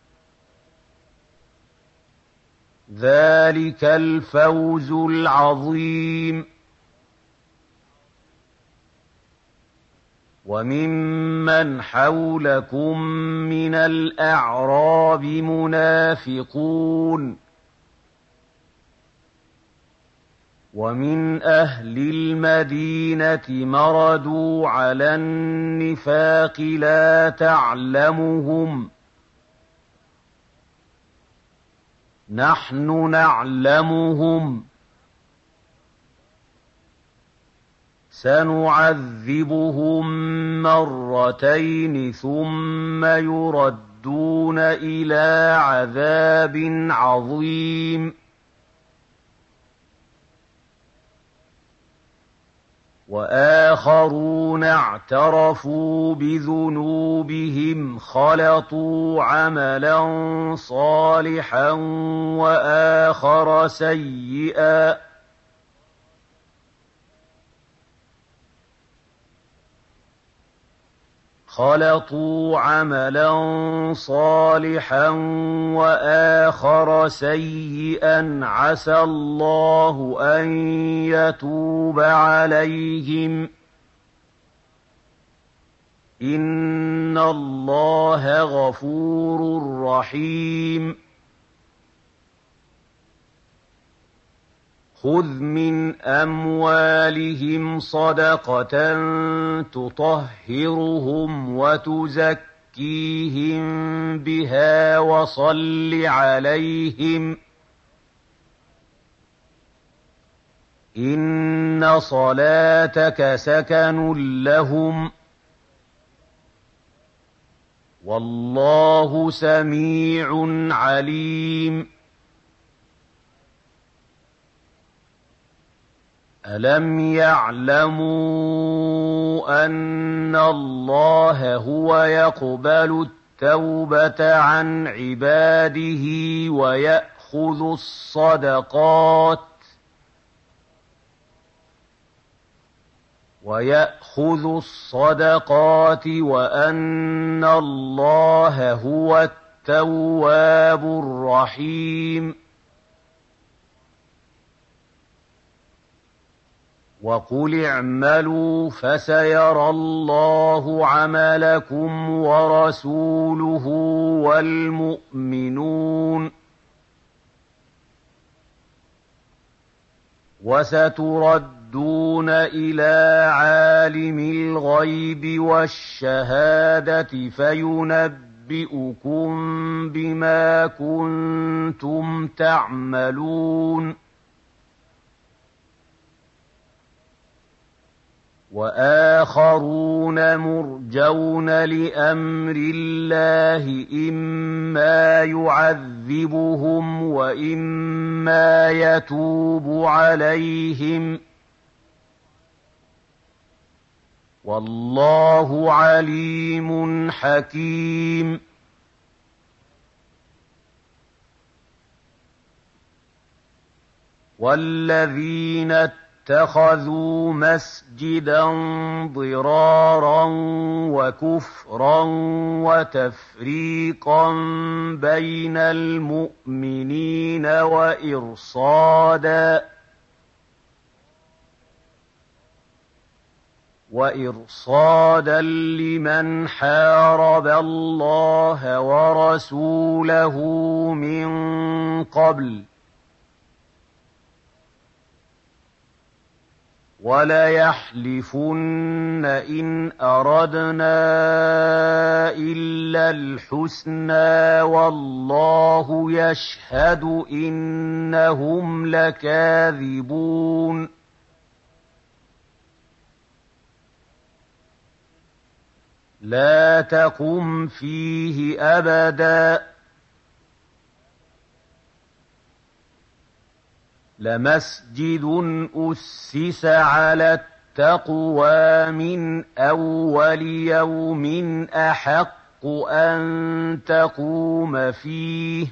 ذلك الفوز العظيم وممن حولكم من الأعراب منافقون ومن أهل المدينة مردوا على النفاق لا تعلمهم نحن نعلمهم سنعذبهم مرتين ثم يردون إلى عذاب عظيم وآخرون اعترفوا بذنوبهم خلطوا عملا صالحا وآخر سيئا عسى الله أن يتوب عليهم إن الله غفور رحيم خذ من أموالهم صدقة تطهرهم وتزكيهم بها وصل عليهم إن صلاتك سكن لهم والله سميع عليم ألم يعلموا أن الله هو يقبل التوبة عن عباده ويأخذ الصدقات وأن الله هو التواب الرحيم وقل اعملوا فسيرى الله عملكم ورسوله والمؤمنون وستردون إلى عالم الغيب والشهادة فينبئكم بما كنتم تعملون وآخرون مرجون لأمر الله إما يعذبهم وإما يتوب عليهم والله عليم حكيم والذين اتَّخَذُوا مَسْجِدًا ضِرَارًا وَكُفْرًا وَتَفْرِيقًا بَيْنَ الْمُؤْمِنِينَ وَإِرْصَادًا لِّمَنْ حَارَبَ اللَّهَ وَرَسُولَهُ مِن قَبْلُ ۚ وَلَيَحْلِفُنَّ إِنْ أَرَدْنَا إِلَّا الْحُسْنَىٰ وَاللَّهُ يَشْهَدُ إِنَّهُمْ لَكَاذِبُونَ لَا تَقُمْ فِيهِ أَبَدًا ۚ لَمَسْجِدٌ أُسِّسَ عَلَى التَّقْوَىٰ مِنْ أَوَّلِ يَوْمٍ أَحَقُّ أَن تَقُومَ فِيهِ ۚ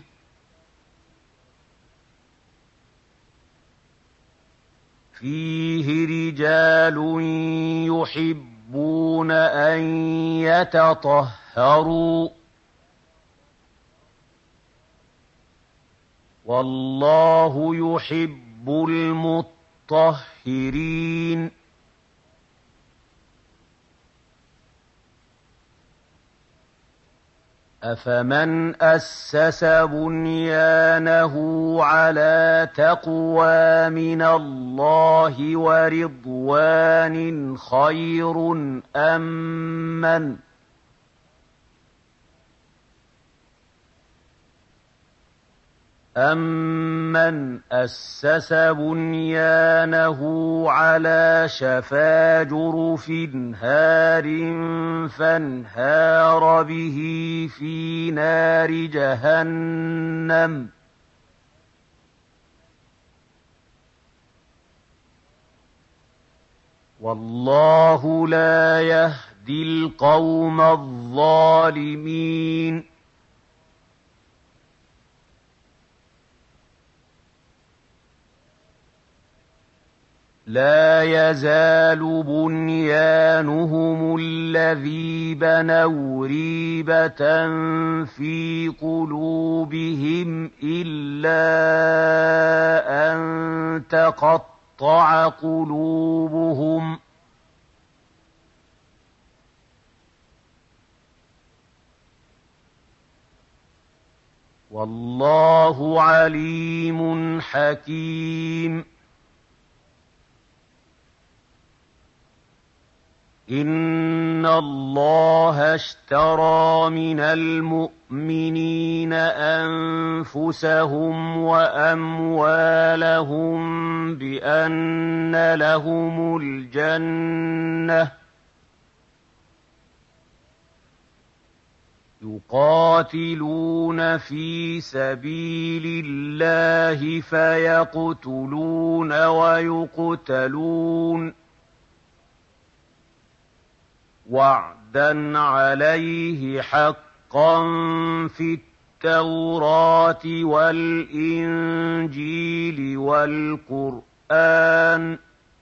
فِيهِ رِجَالٌ يُحِبُّونَ أَن يَتَطَهَّرُوا ۚ وَاللَّهُ يُحِبُّ الْمُطَّهِّرِينَ أَفَمَنْ أَسَّسَ بُنْيَانَهُ عَلَىٰ تَقْوَىٰ مِنَ اللَّهِ وَرِضْوَانٍ خَيْرٌ أَمَّنْ أَسَّسَ بُنْيَانَهُ عَلَىٰ شَفَا جُرُفٍ هَارٍ فَانْهَارَ بِهِ فِي نَارِ جَهَنَّمَ ۗ وَاللَّهُ لَا يَهْدِي الْقَوْمَ الظَّالِمِينَ لَا يَزَالُ بُنْيَانُهُمُ الَّذِي بَنَوْا رِيبَةً فِي قُلُوبِهِمْ إِلَّا أَن تَقَطَّعَ قُلُوبُهُمْ ۗ وَاللَّهُ عَلِيمٌ حَكِيمٌ إِنَّ اللَّهَ اشْتَرَىٰ مِنَ الْمُؤْمِنِينَ أَنفُسَهُمْ وَأَمْوَالَهُم بِأَنَّ لَهُمُ الْجَنَّةَ ۚ يُقَاتِلُونَ فِي سَبِيلِ اللَّهِ فَيَقْتُلُونَ وَيُقْتَلُونَ ۖ وَعْدًا عَلَيْهِ حَقًّا فِي التَّوْرَاةِ وَالْإِنجِيلِ وَالْقُرْآنِ ۚ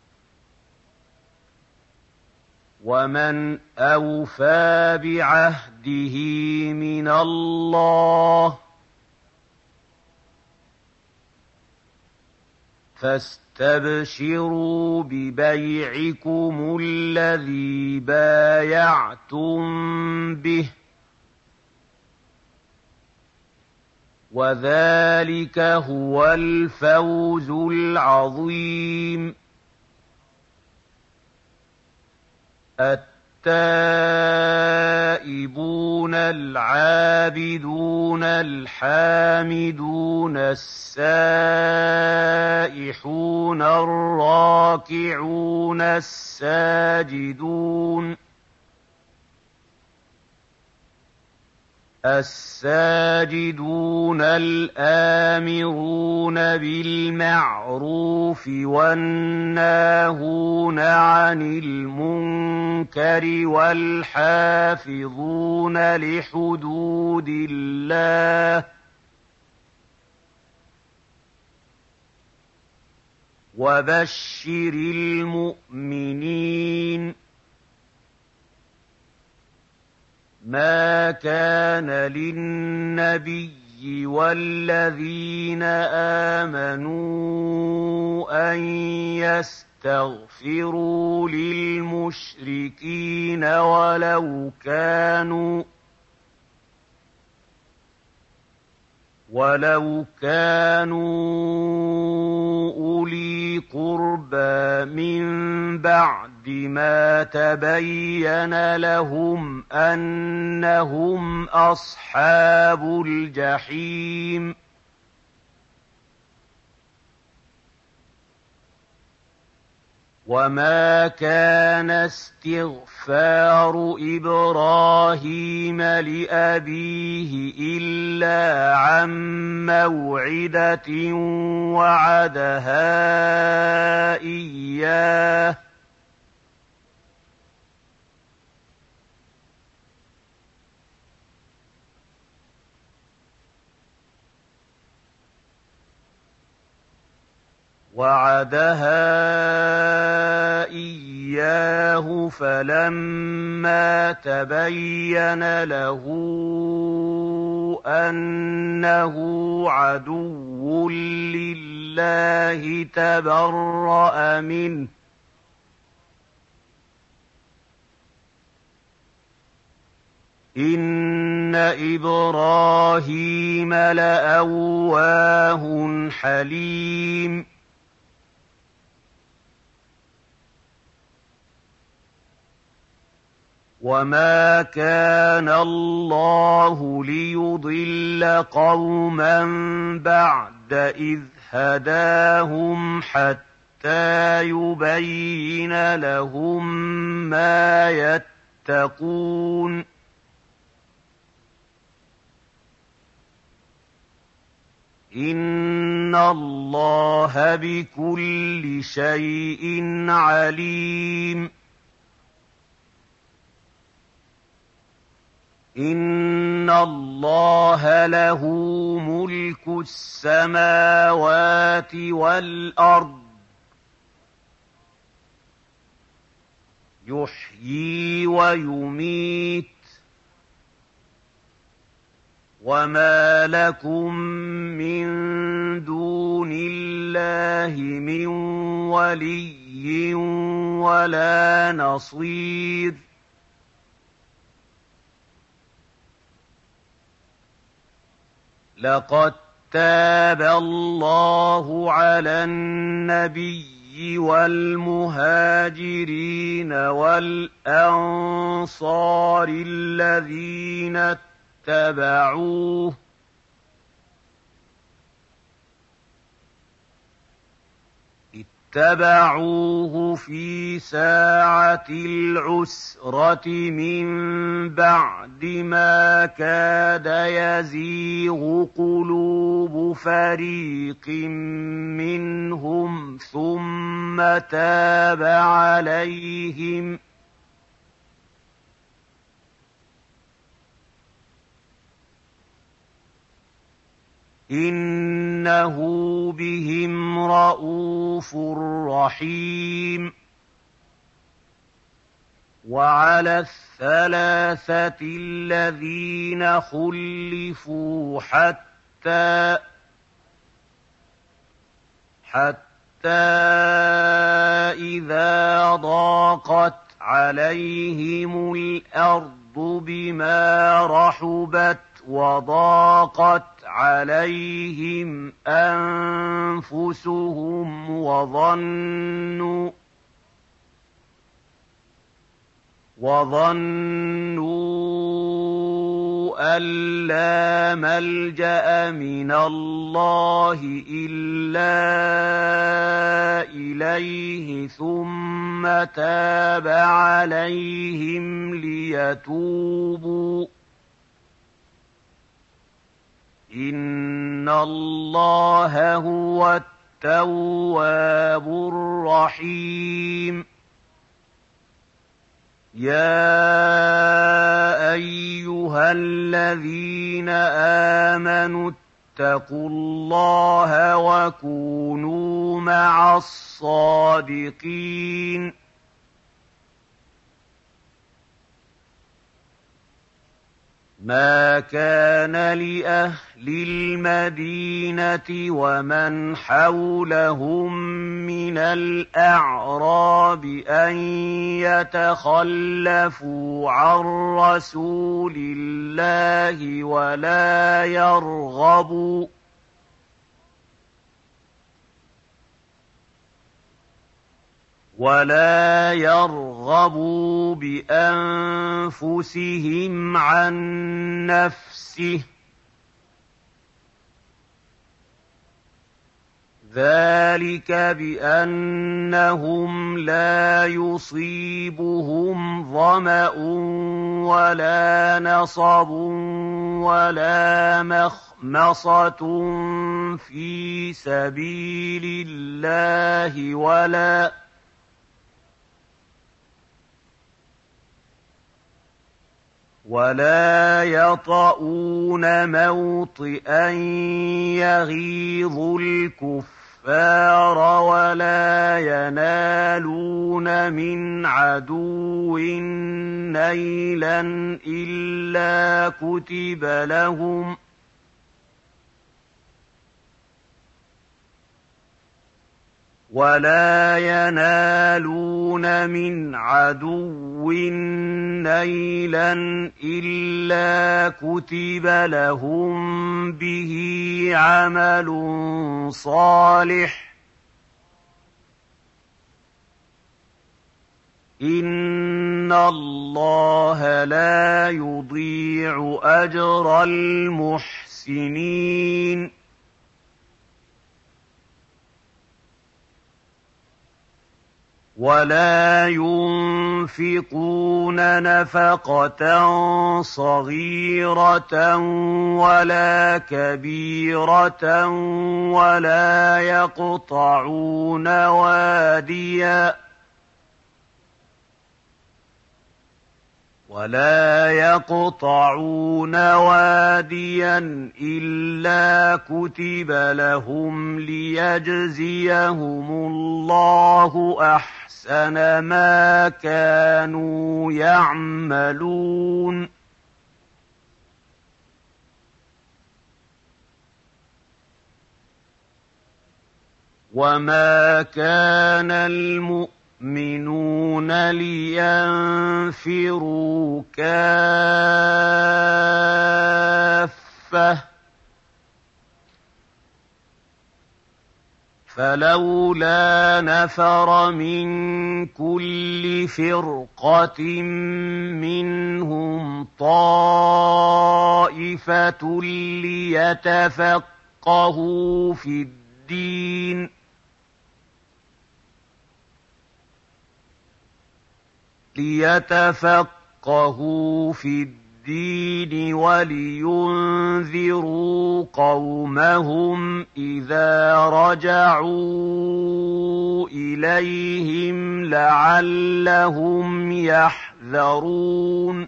وَمَنْ أَوْفَىٰ بِعَهْدِهِ مِنَ اللَّهِ ۚ فَاسْتَبْشِرُوا بِبَيْعِكُمُ الَّذِي بَايَعْتُم بِهِ ۚ وَذَٰلِكَ هُوَ الْفَوْزُ الْعَظِيمُ التَّائِبُونَ الْعَابِدُونَ الْحَامِدُونَ السَّائِحُونَ الرَّاكِعُونَ السَّاجِدُونَ الْآمِرُونَ بِالْمَعْرُوفِ وَالنَّاهُونَ عَنِ الْمُنكَرِ وَالْحَافِظُونَ لِحُدُودِ اللَّهِ ۗ وبشر المؤمنين ما كان للنبي والذين آمنوا أن يستغفروا للمشركين ولو كانوا أولي قربى من بعد ما تبين لهم أنهم أصحاب الجحيم وما كان استغفار إبراهيم لأبيه إلا عن موعدة وعدها إياه فلما تبين له أنه عدو لله تبرأ منه إن إبراهيم لأواه حليم وما كان الله ليضل قوما بعد إذ هداهم حتى يبين لهم ما يتقون إن الله بكل شيء عليم إن الله له ملك السماوات والأرض يحيي ويميت وما لكم من دون الله من ولي ولا نصير لقد تاب الله على النبي والمهاجرين والأنصار الذين اتبعوه في ساعة العسرة من بعد ما كاد يزيغ قلوب فريق منهم ثم تاب عليهم إنه بهم رءوف رحيم وعلى الثلاثة الذين خلفوا حتى إذا ضاقت عليهم الأرض بما رحبت وضاقت عليهم أنفسهم وظنوا أن لا ملجأ من الله إلا إليه ثم تاب عليهم ليتوبوا إن الله هو التواب الرحيم يا أيها الذين آمنوا واتقوا الله وكونوا مع الصادقين ما كان لأهل المدينة ومن حولهم من الأعراب أن يتخلفوا عن رسول الله ولا يرغبوا بأنفسهم عن نفسه ذلك بأنهم لا يصيبهم ظمأ ولا نصب ولا مخمصة في سبيل الله ولا يطؤون موطئا يغيظ الكفار ولا ينالون من عدو نيلا إلا كتب لهم به عمل صالح إن الله لا يضيع أجر المحسنين ولا ينفقون نفقة صغيرة ولا كبيرة ولا يقطعون واديا إلا كتب لهم ليجزيهم الله أحسن ما كانوا يعملون وما كان المؤمنون لينفروا كافة فلولا نفر من كل فرقة منهم طائفة ليتفقهوا في الدين ولينذروا قومهم إذا رجعوا إليهم لعلهم يحذرون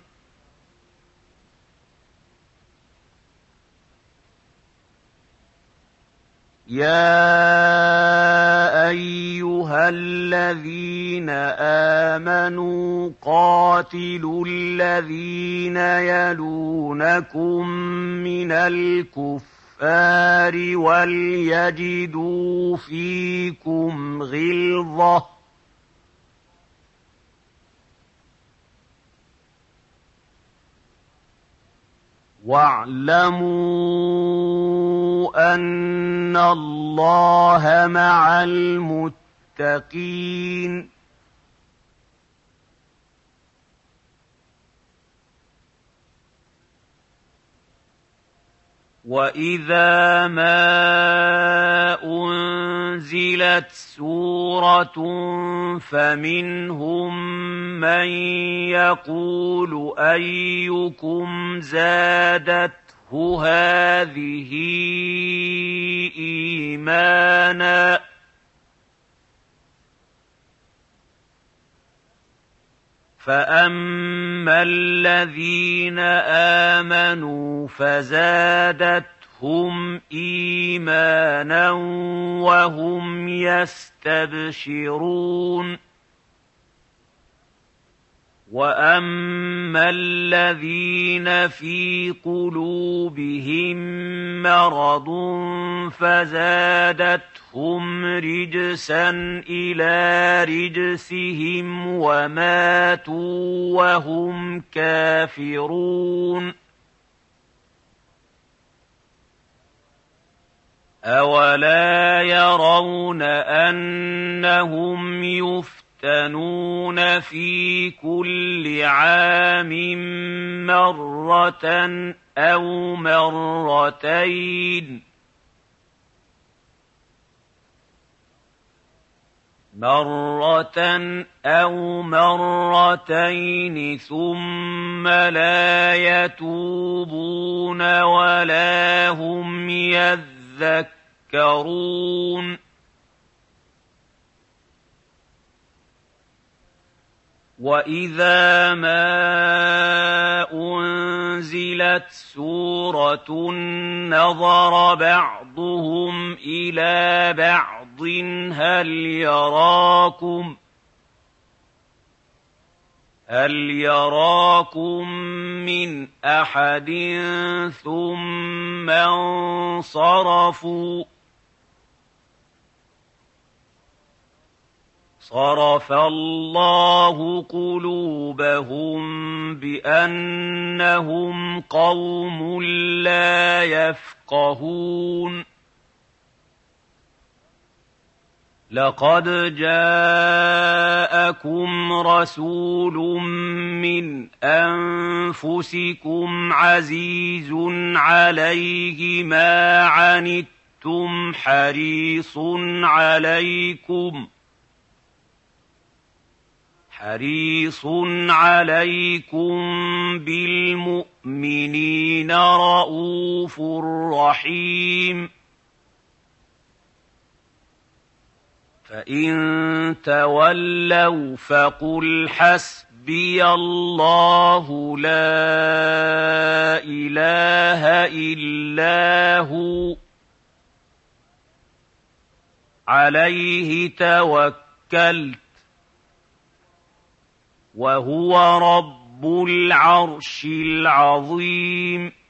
يا أيها الذين آمنوا قاتلوا الذين يلونكم من الكفار وليجدوا فيكم غلظة واعلموا أن الله مع المتقين وإذا ما أنزلت سورة فمنهم من يقول أيكم زادته هذه إيمانا فأما الذين آمنوا فزادتهم زادتهم إيمانا وهم يستبشرون وأما الذين في قلوبهم مرض فزادتهم رجسا إلى رجسهم وماتوا وهم كافرون أولا يرون أنهم يفتنون في كل عام مرة أو مرتين ثم لا يتوبون ولا هم يذكرون وإذا ما أنزلت سورة نظر بعضهم إلى بعض هل يراكم من أحد ثم انصرفوا صرف الله قلوبهم بأنهم قوم لا يفقهون لقد جاءكم رسول من أنفسكم عزيز عليه ما عنتم حريص عليكم بالمؤمنين رءوف رحيم فإن تولوا فقل حسبي الله لا إله إلا هو عليه توكلت وهو رب العرش العظيم